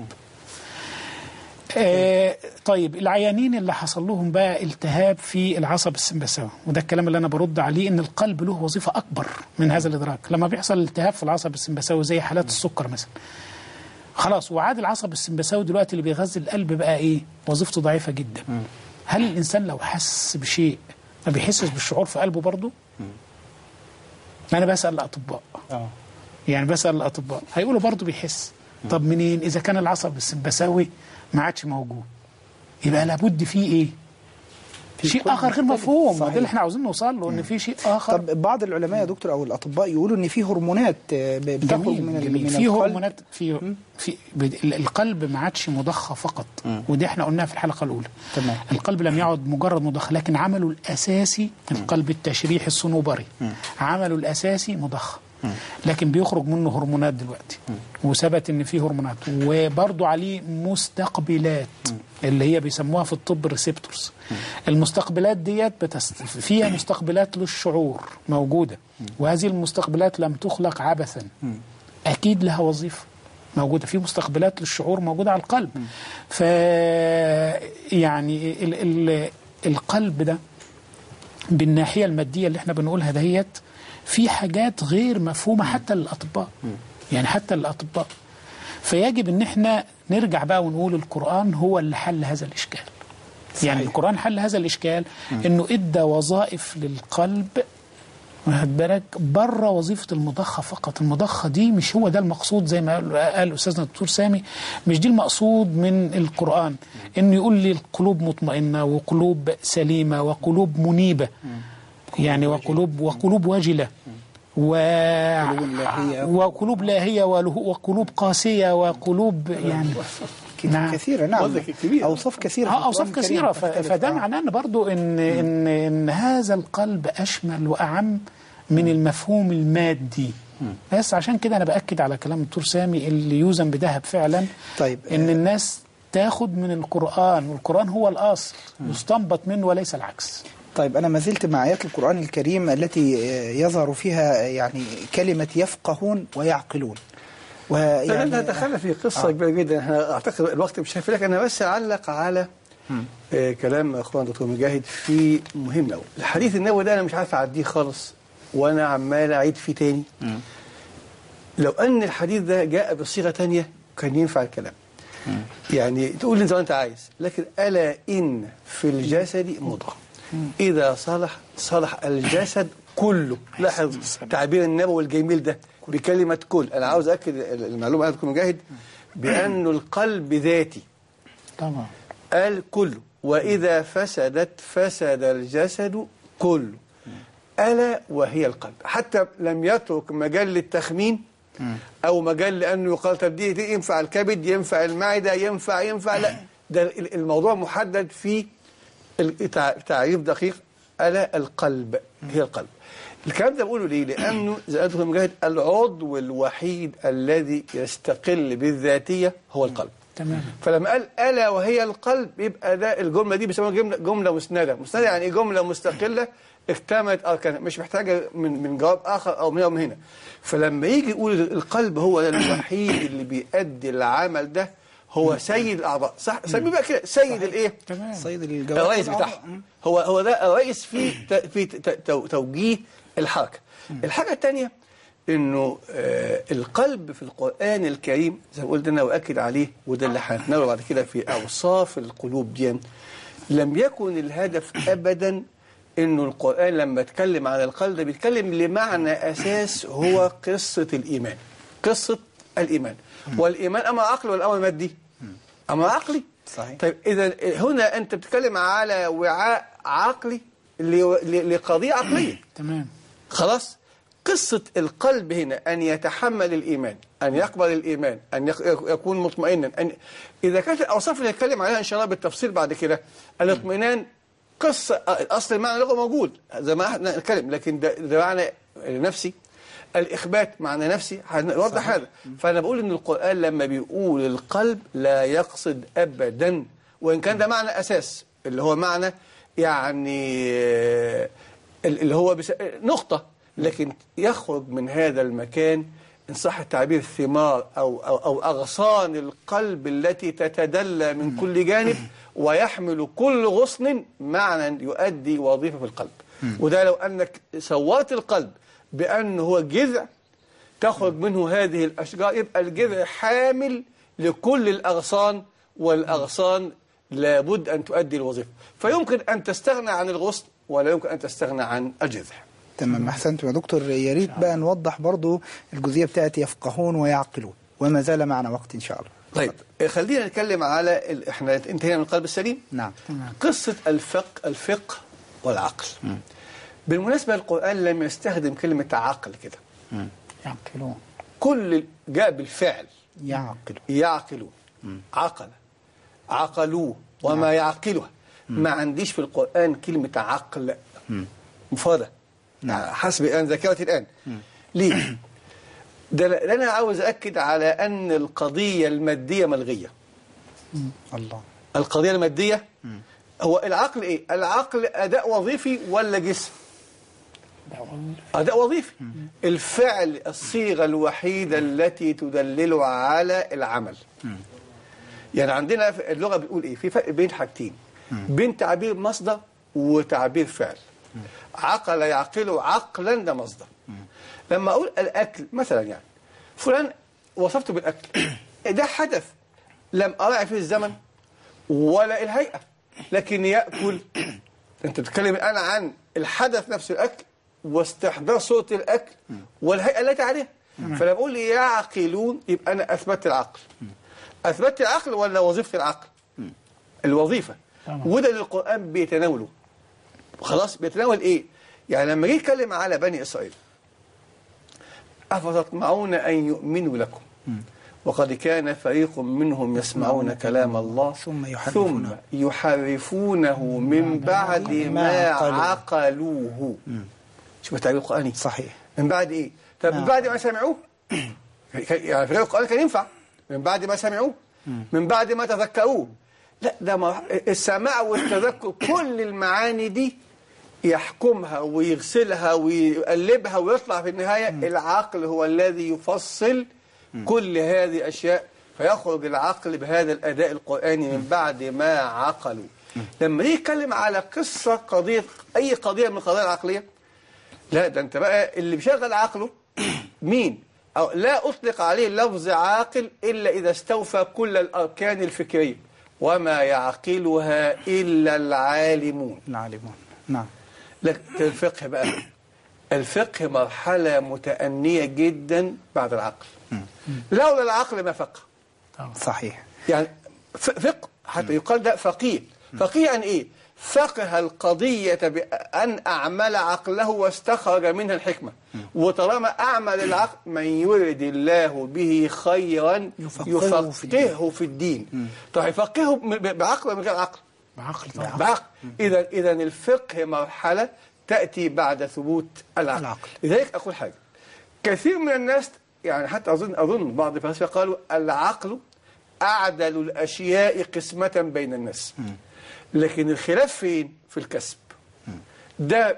[SPEAKER 3] آه طيب العيانين اللي حصل لهم بقى التهاب في العصب السمبثاوي، وده الكلام اللي أنا برد عليه، إن القلب له وظيفة أكبر من هذا الإدراك. لما بيحصل التهاب في العصب السمبثاوي زي حالات السكر مثلا، خلاص وعاد العصب السمبثاوي دلوقتي اللي بيغذي القلب بقى إيه؟ وظيفته ضعيفة جدا. هل الإنسان لو حس بشيء ما بيحسش بالشعور في قلبه برضه؟ أنا بسأل الأطباء، يعني بسأل الأطباء هيقولوا برضه بيحس. طب منين؟ إذا كان العصب السمبثاوي ما عادش موجود، يبقى لابد فيه ايه؟ شيء اخر غير مفهوم. ده اللي احنا عاوزين نوصل له، ان في شيء اخر.
[SPEAKER 1] طب بعض العلماء يا دكتور او الاطباء يقولوا ان في هرمونات بتخرج من
[SPEAKER 3] جميل.
[SPEAKER 1] من
[SPEAKER 3] في
[SPEAKER 1] القلب.
[SPEAKER 3] هرمونات في في القلب ما عادش مضخه فقط، ودي احنا قلناها في الحلقه الاولى.
[SPEAKER 1] تمام.
[SPEAKER 3] القلب لم يعد مجرد مضخه، لكن عمله الاساسي القلب التشريحي الصنوبري عمله الاساسي مضخه، لكن بيخرج منه هرمونات دلوقتي، وثبت ان في هرمونات، وبرضه عليه مستقبلات اللي هي بيسموها في الطب ريسبتورز. المستقبلات ديت بتست... فيها مستقبلات للشعور موجوده، وهذه المستقبلات لم تخلق عبثا، اكيد لها وظيفه موجوده. في مستقبلات للشعور موجوده على القلب. ف يعني ال... ال... القلب ده بالناحيه الماديه اللي احنا بنقولها دهيت في حاجات غير مفهومه حتى للاطباء، يعني حتى للاطباء. فيجب ان احنا نرجع بقى ونقول القرآن هو اللي حل هذا الاشكال. صحيح. يعني القرآن حل هذا الاشكال انه ادى وظائف للقلب واخد بالك بره وظيفه المضخه فقط. المضخه دي مش هو ده المقصود، زي ما قال استاذنا الدكتور سامي، مش دي المقصود من القرآن، انه يقول لي القلوب مطمئنه وقلوب سليمه وقلوب منيبه، يعني وقلوب وقلوب واجله و... وقلوب لاهية وقلوب قاسية وقلوب يعني
[SPEAKER 1] نعم. كثيرة. نعم أوصاف كثيرة
[SPEAKER 3] اه أوصاف كثيرة. ف... فده معناه أن برضو إن, إن, إن هذا القلب أشمل وأعم من المفهوم المادي. بس عشان كده أنا بأكد على كلام الدكتور سامي اللي يوزن بذهب فعلا.
[SPEAKER 1] طيب
[SPEAKER 3] إن الناس تاخد من القرآن، والقرآن هو الأصل يستنبط منه وليس العكس.
[SPEAKER 1] طيب أنا ما زلت مع آيات القرآن الكريم التي يظهر فيها يعني كلمة يفقهون ويعقلون.
[SPEAKER 2] ويعني لا دخلنا في قصة كبيرة آه. جدا. احنا أعتقد الوقت مش هيفي لك، أنا بس أعلق على آه كلام أخوان دكتور مجاهد في مهم أوي. الحديث النبوي ده أنا مش عارف أعديه خالص، وأنا عمال أعيد فيه تاني. م. لو أن الحديث ده جاء بصيغة تانية كان ينفع الكلام. م. يعني تقول لي زي ما أنت عايز، لكن ألا إن في الجسد مضغة إذا صلح صلح الجسد كله. لاحظ تعبير النبوي الجميل ده بكلمة كل. أنا عاوز أكد المعلومة على دكتور مجاهد بأنه القلب ذاتي
[SPEAKER 3] طبعا،
[SPEAKER 2] قال كله، وإذا فسدت فسد الجسد كله، ألا وهي القلب. حتى لم يترك مجال للتخمين أو مجال لأنه يقال طب دي, دي ينفع الكبد، ينفع المعدة، ينفع ينفع لا، ده الموضوع محدد في تعريف دقيق. ألا القلب هي القلب. الكلام ده بقوله ليه؟ لأنه زي ما قال مجاهد العضو الوحيد الذي يستقل بالذاتية هو القلب.
[SPEAKER 3] تمام.
[SPEAKER 2] فلما قال ألا وهي القلب يبقى ده الجملة دي بيسموها جملة جملة مسندة. مسندة يعني جملة مستقلة اكتملت أركانها، مش محتاجة من من جواب آخر أو من هنا ومن هنا. فلما يجي يقول القلب هو الوحيد اللي بيؤدي العمل ده، هو سيد الأعضاء، صح؟ سميه بقى كده سيد الإيه؟
[SPEAKER 3] تمام.
[SPEAKER 1] سيد الجواب،
[SPEAKER 2] الرئيس بتاعها. هو هو ده الرئيس في في توجيه الحركة. الحاجة الثانية إنه آه القلب في القرآن الكريم زي ما قلت أنا وأكد عليه، وده اللي هنتناول بعد كده في أوصاف القلوب دي، لم يكن الهدف أبدا إنه القرآن لما اتكلم عن القلب ده بيتكلم لمعنى أساس هو قصة الإيمان. قصة الإيمان. والإيمان أمر عقلي ولا أمر مادي؟ أمر عقلي.
[SPEAKER 1] صحيح.
[SPEAKER 2] طيب إذا هنا أنت بتتكلم على وعاء عقلي لقضية عقلية.
[SPEAKER 3] تمام.
[SPEAKER 2] خلاص. قصة القلب هنا أن يتحمل الإيمان، أن يقبل الإيمان، أن يكون مطمئنا. أن إذا كانت الأوصاف اللي نتكلم عليها إن شاء الله بالتفصيل بعد كده، الاطمئنان قصة أصل المعنى اللغة موجود زي ما احنا نتكلم، لكن ده, ده معنى نفسي. الإخبات معنى نفسي هنوضح هذا. فأنا بقول إن القرآن لما بيقول القلب لا يقصد أبدا، وإن كان ده معنى أساس اللي هو معنى يعني اللي هو بس نقطة، لكن يخرج من هذا المكان إن صح التعبير ثمار أو, أو, أو أغصان القلب التي تتدلى من كل جانب ويحمل كل غصن معنى يؤدي وظيفة في القلب. وده لو أنك صورت القلب بأنه هو جذع تخرج منه هذه الأشجار، يبقى الجذع حامل لكل الأغصان، والأغصان لابد أن تؤدي الوظيفة. فيمكن أن تستغنى عن الغصن ولا يمكن أن تستغنى عن الجذع.
[SPEAKER 1] تمام. أحسنتم يا دكتور. يا ريت بقى نوضح برضو الجزئية بتاعت يفقهون ويعقلون، وما زال معنا وقت إن شاء الله.
[SPEAKER 2] طيب خلينا نتكلم على ال... احنا انتهينا من القلب السليم.
[SPEAKER 1] نعم.
[SPEAKER 2] قصة الفقه الفقه والعقل. م. بالمناسبة القرآن لم يستخدم كلمة عقل كده.
[SPEAKER 1] يعقلون.
[SPEAKER 2] كل جاء بالفعل.
[SPEAKER 1] يعقل.
[SPEAKER 2] يعقلون. عقل. عقلوه وما نعم. يعقلها. ما عنديش في القرآن كلمة عقل مفردة. نعم. حسب الآن ذاكرتي الآن. م. ليه؟ ده أنا عاوز أكد على أن القضية المادية ملغية.
[SPEAKER 1] مم. الله.
[SPEAKER 2] القضية المادية مم. هو العقل إيه؟ العقل أداء وظيفي ولا جسم؟ أداء وظيفي. مم. الفعل الصيغة الوحيدة التي تدلل على العمل. مم. يعني عندنا في اللغة بيقول إيه؟ في فرق بين حاجتين، بين تعبير مصدر وتعبير فعل. مم. عقل يعقل عقلا ده مصدر. مم. لما أقول الأكل مثلا، يعني فلان وصفته بالأكل، ده حدث لم أرى فيه الزمن ولا الهيئة، لكن يأكل. أنت بتتكلم الآن عن الحدث نفس الأكل واستحضار صورة الأكل والهيئة التي عليها. فلما أقول يعقلون يبقى أنا أثبت العقل. أثبت العقل ولا وظيفة العقل؟ الوظيفة. وده اللي القرآن بيتناوله. خلاص بيتناول إيه؟ يعني لما جه يتكلم على بني إسرائيل، أفتطمعون أن يؤمنوا لكم وقد كان فريق منهم يسمعون كلام الله ثم يحرفونه, ثم يحرفونه من بعد ما عقلوه. شوف التعبير القرآني
[SPEAKER 1] صحيح.
[SPEAKER 2] من بعد إيه؟ طب من بعد ما سمعوه، يعني في القرآن كان ينفع من بعد ما سمعوه، من بعد ما تذكروه. لا، ده السماع والتذكر كل المعاني دي يحكمها ويغسلها ويقلبها ويطلع في النهاية م. العقل هو الذي يفصل م. كل هذه الأشياء، فيخرج العقل بهذا الأداء القرآني من بعد ما عقلوا. م. لما يتكلم على قصة قضية أي قضية من القضايا العقلية، لا ده أنت بقى اللي بيشغل عقله مين؟ أو لا أطلق عليه لفظ عاقل إلا إذا استوفى كل الأركان الفكرية، وما يعقلها إلا العالمون.
[SPEAKER 1] العالمون. نعم.
[SPEAKER 2] لكن الفقه بقى، الفقه مرحلة متأنية جدا بعد العقل. لولا العقل ما فقه.
[SPEAKER 1] صحيح.
[SPEAKER 2] يعني فقه حتى يقال ده فقيه. فقيه عن إيه؟ فقه القضية بأن أعمل عقله واستخرج منها الحكمة. وطالما أعمل العقل، من يرد الله به خيرا يفقهه في الدين, في الدين. طيب يفقهه بعقل ولا من غير عقل؟
[SPEAKER 3] بعقل طبعا.
[SPEAKER 2] بعقل. إذا إذا الفقه مرحلة تأتي بعد ثبوت العقل. العقل. لذلك أقول حاجة، كثير من الناس يعني حتى أظن أظن بعض الفلاسفة قالوا العقل أعدل الأشياء قسمة بين الناس. م. لكن الخلاف فين؟ في الكسب. م. ده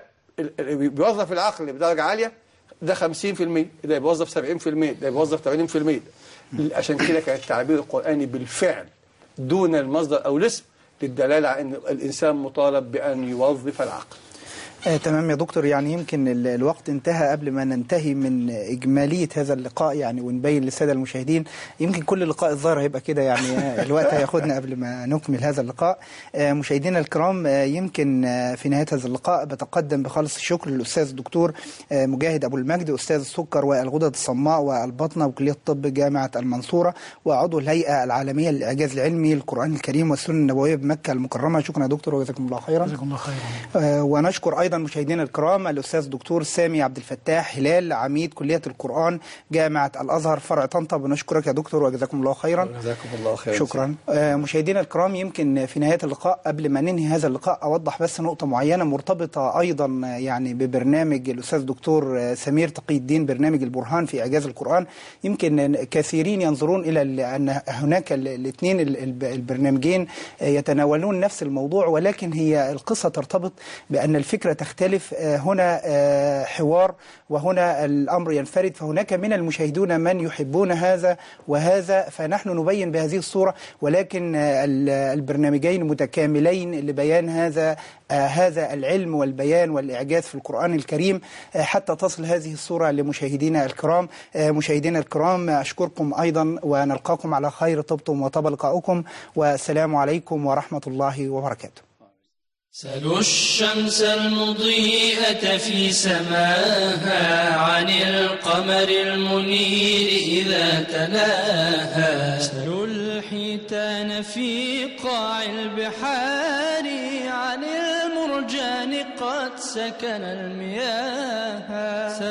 [SPEAKER 2] بيوظف العقل بدرجة عالية، ده خمسين في المية، ده بيوظف سبعين في المية، ده بيوظف ثمانين في المية. عشان كده كان التعبير القرآني بالفعل دون المصدر أو الاسم للدلالة على أن الإنسان مطالب بأن يوظف العقل.
[SPEAKER 1] آه تمام يا دكتور. يعني يمكن الوقت انتهى قبل ما ننتهي من إجمالية هذا اللقاء يعني ونبين للسادة المشاهدين. يمكن كل لقاء الظاهر هيبقى كده يعني الوقت هياخدنا قبل ما نكمل هذا اللقاء. آه مشاهدينا الكرام، آه يمكن آه في نهاية هذا اللقاء بتقدم بخالص الشكر للأستاذ الدكتور آه مجاهد أبو المجد، أستاذ السكر والغدد الصماء والبطنة وكلية الطب جامعة المنصورة، وعضو الهيئة العالمية للإعجاز العلمي للقرآن الكريم والسنة النبوية بمكة المكرمة. شكرا يا دكتور وجزاكم الله خيرا.
[SPEAKER 3] جزاكم الله خيرا.
[SPEAKER 1] آه ونشكر أيضا مشاهدينا الكرام الأستاذ الدكتور سامي عبد الفتاح هلال، عميد كلية القرآن جامعة الأزهر فرع طنطا. بنشكرك يا دكتور وجزاكم الله خيرا.
[SPEAKER 2] جزاكم الله خيرا.
[SPEAKER 1] شكرا. آه مشاهدينا الكرام، يمكن في نهاية اللقاء قبل ما ننهي هذا اللقاء أوضح بس نقطة معينة مرتبطة أيضا يعني ببرنامج الأستاذ الدكتور سمير تقي الدين، برنامج البرهان في إعجاز القرآن. يمكن كثيرين ينظرون إلى أن هناك الاثنين البرنامجين يتناولون نفس الموضوع، ولكن هي القصة ترتبط بأن الفكرة تختلف. هنا حوار وهنا الأمر ينفرد، فهناك من المشاهدون من يحبون هذا وهذا، فنحن نبين بهذه الصورة، ولكن البرنامجين متكاملين لبيان هذا هذا العلم والبيان والإعجاز في القرآن الكريم حتى تصل هذه الصورة لمشاهدينا الكرام. مشاهدينا الكرام، أشكركم أيضا ونلقاكم على خير. طبتم وطاب لقاؤكم، والسلام عليكم ورحمة الله وبركاته.
[SPEAKER 8] سلوا الشمس المضيئة في سماها عن القمر المنير إذا تلاها. سلوا الحيتان في قاع البحار عن المرجان قد سكن المياه.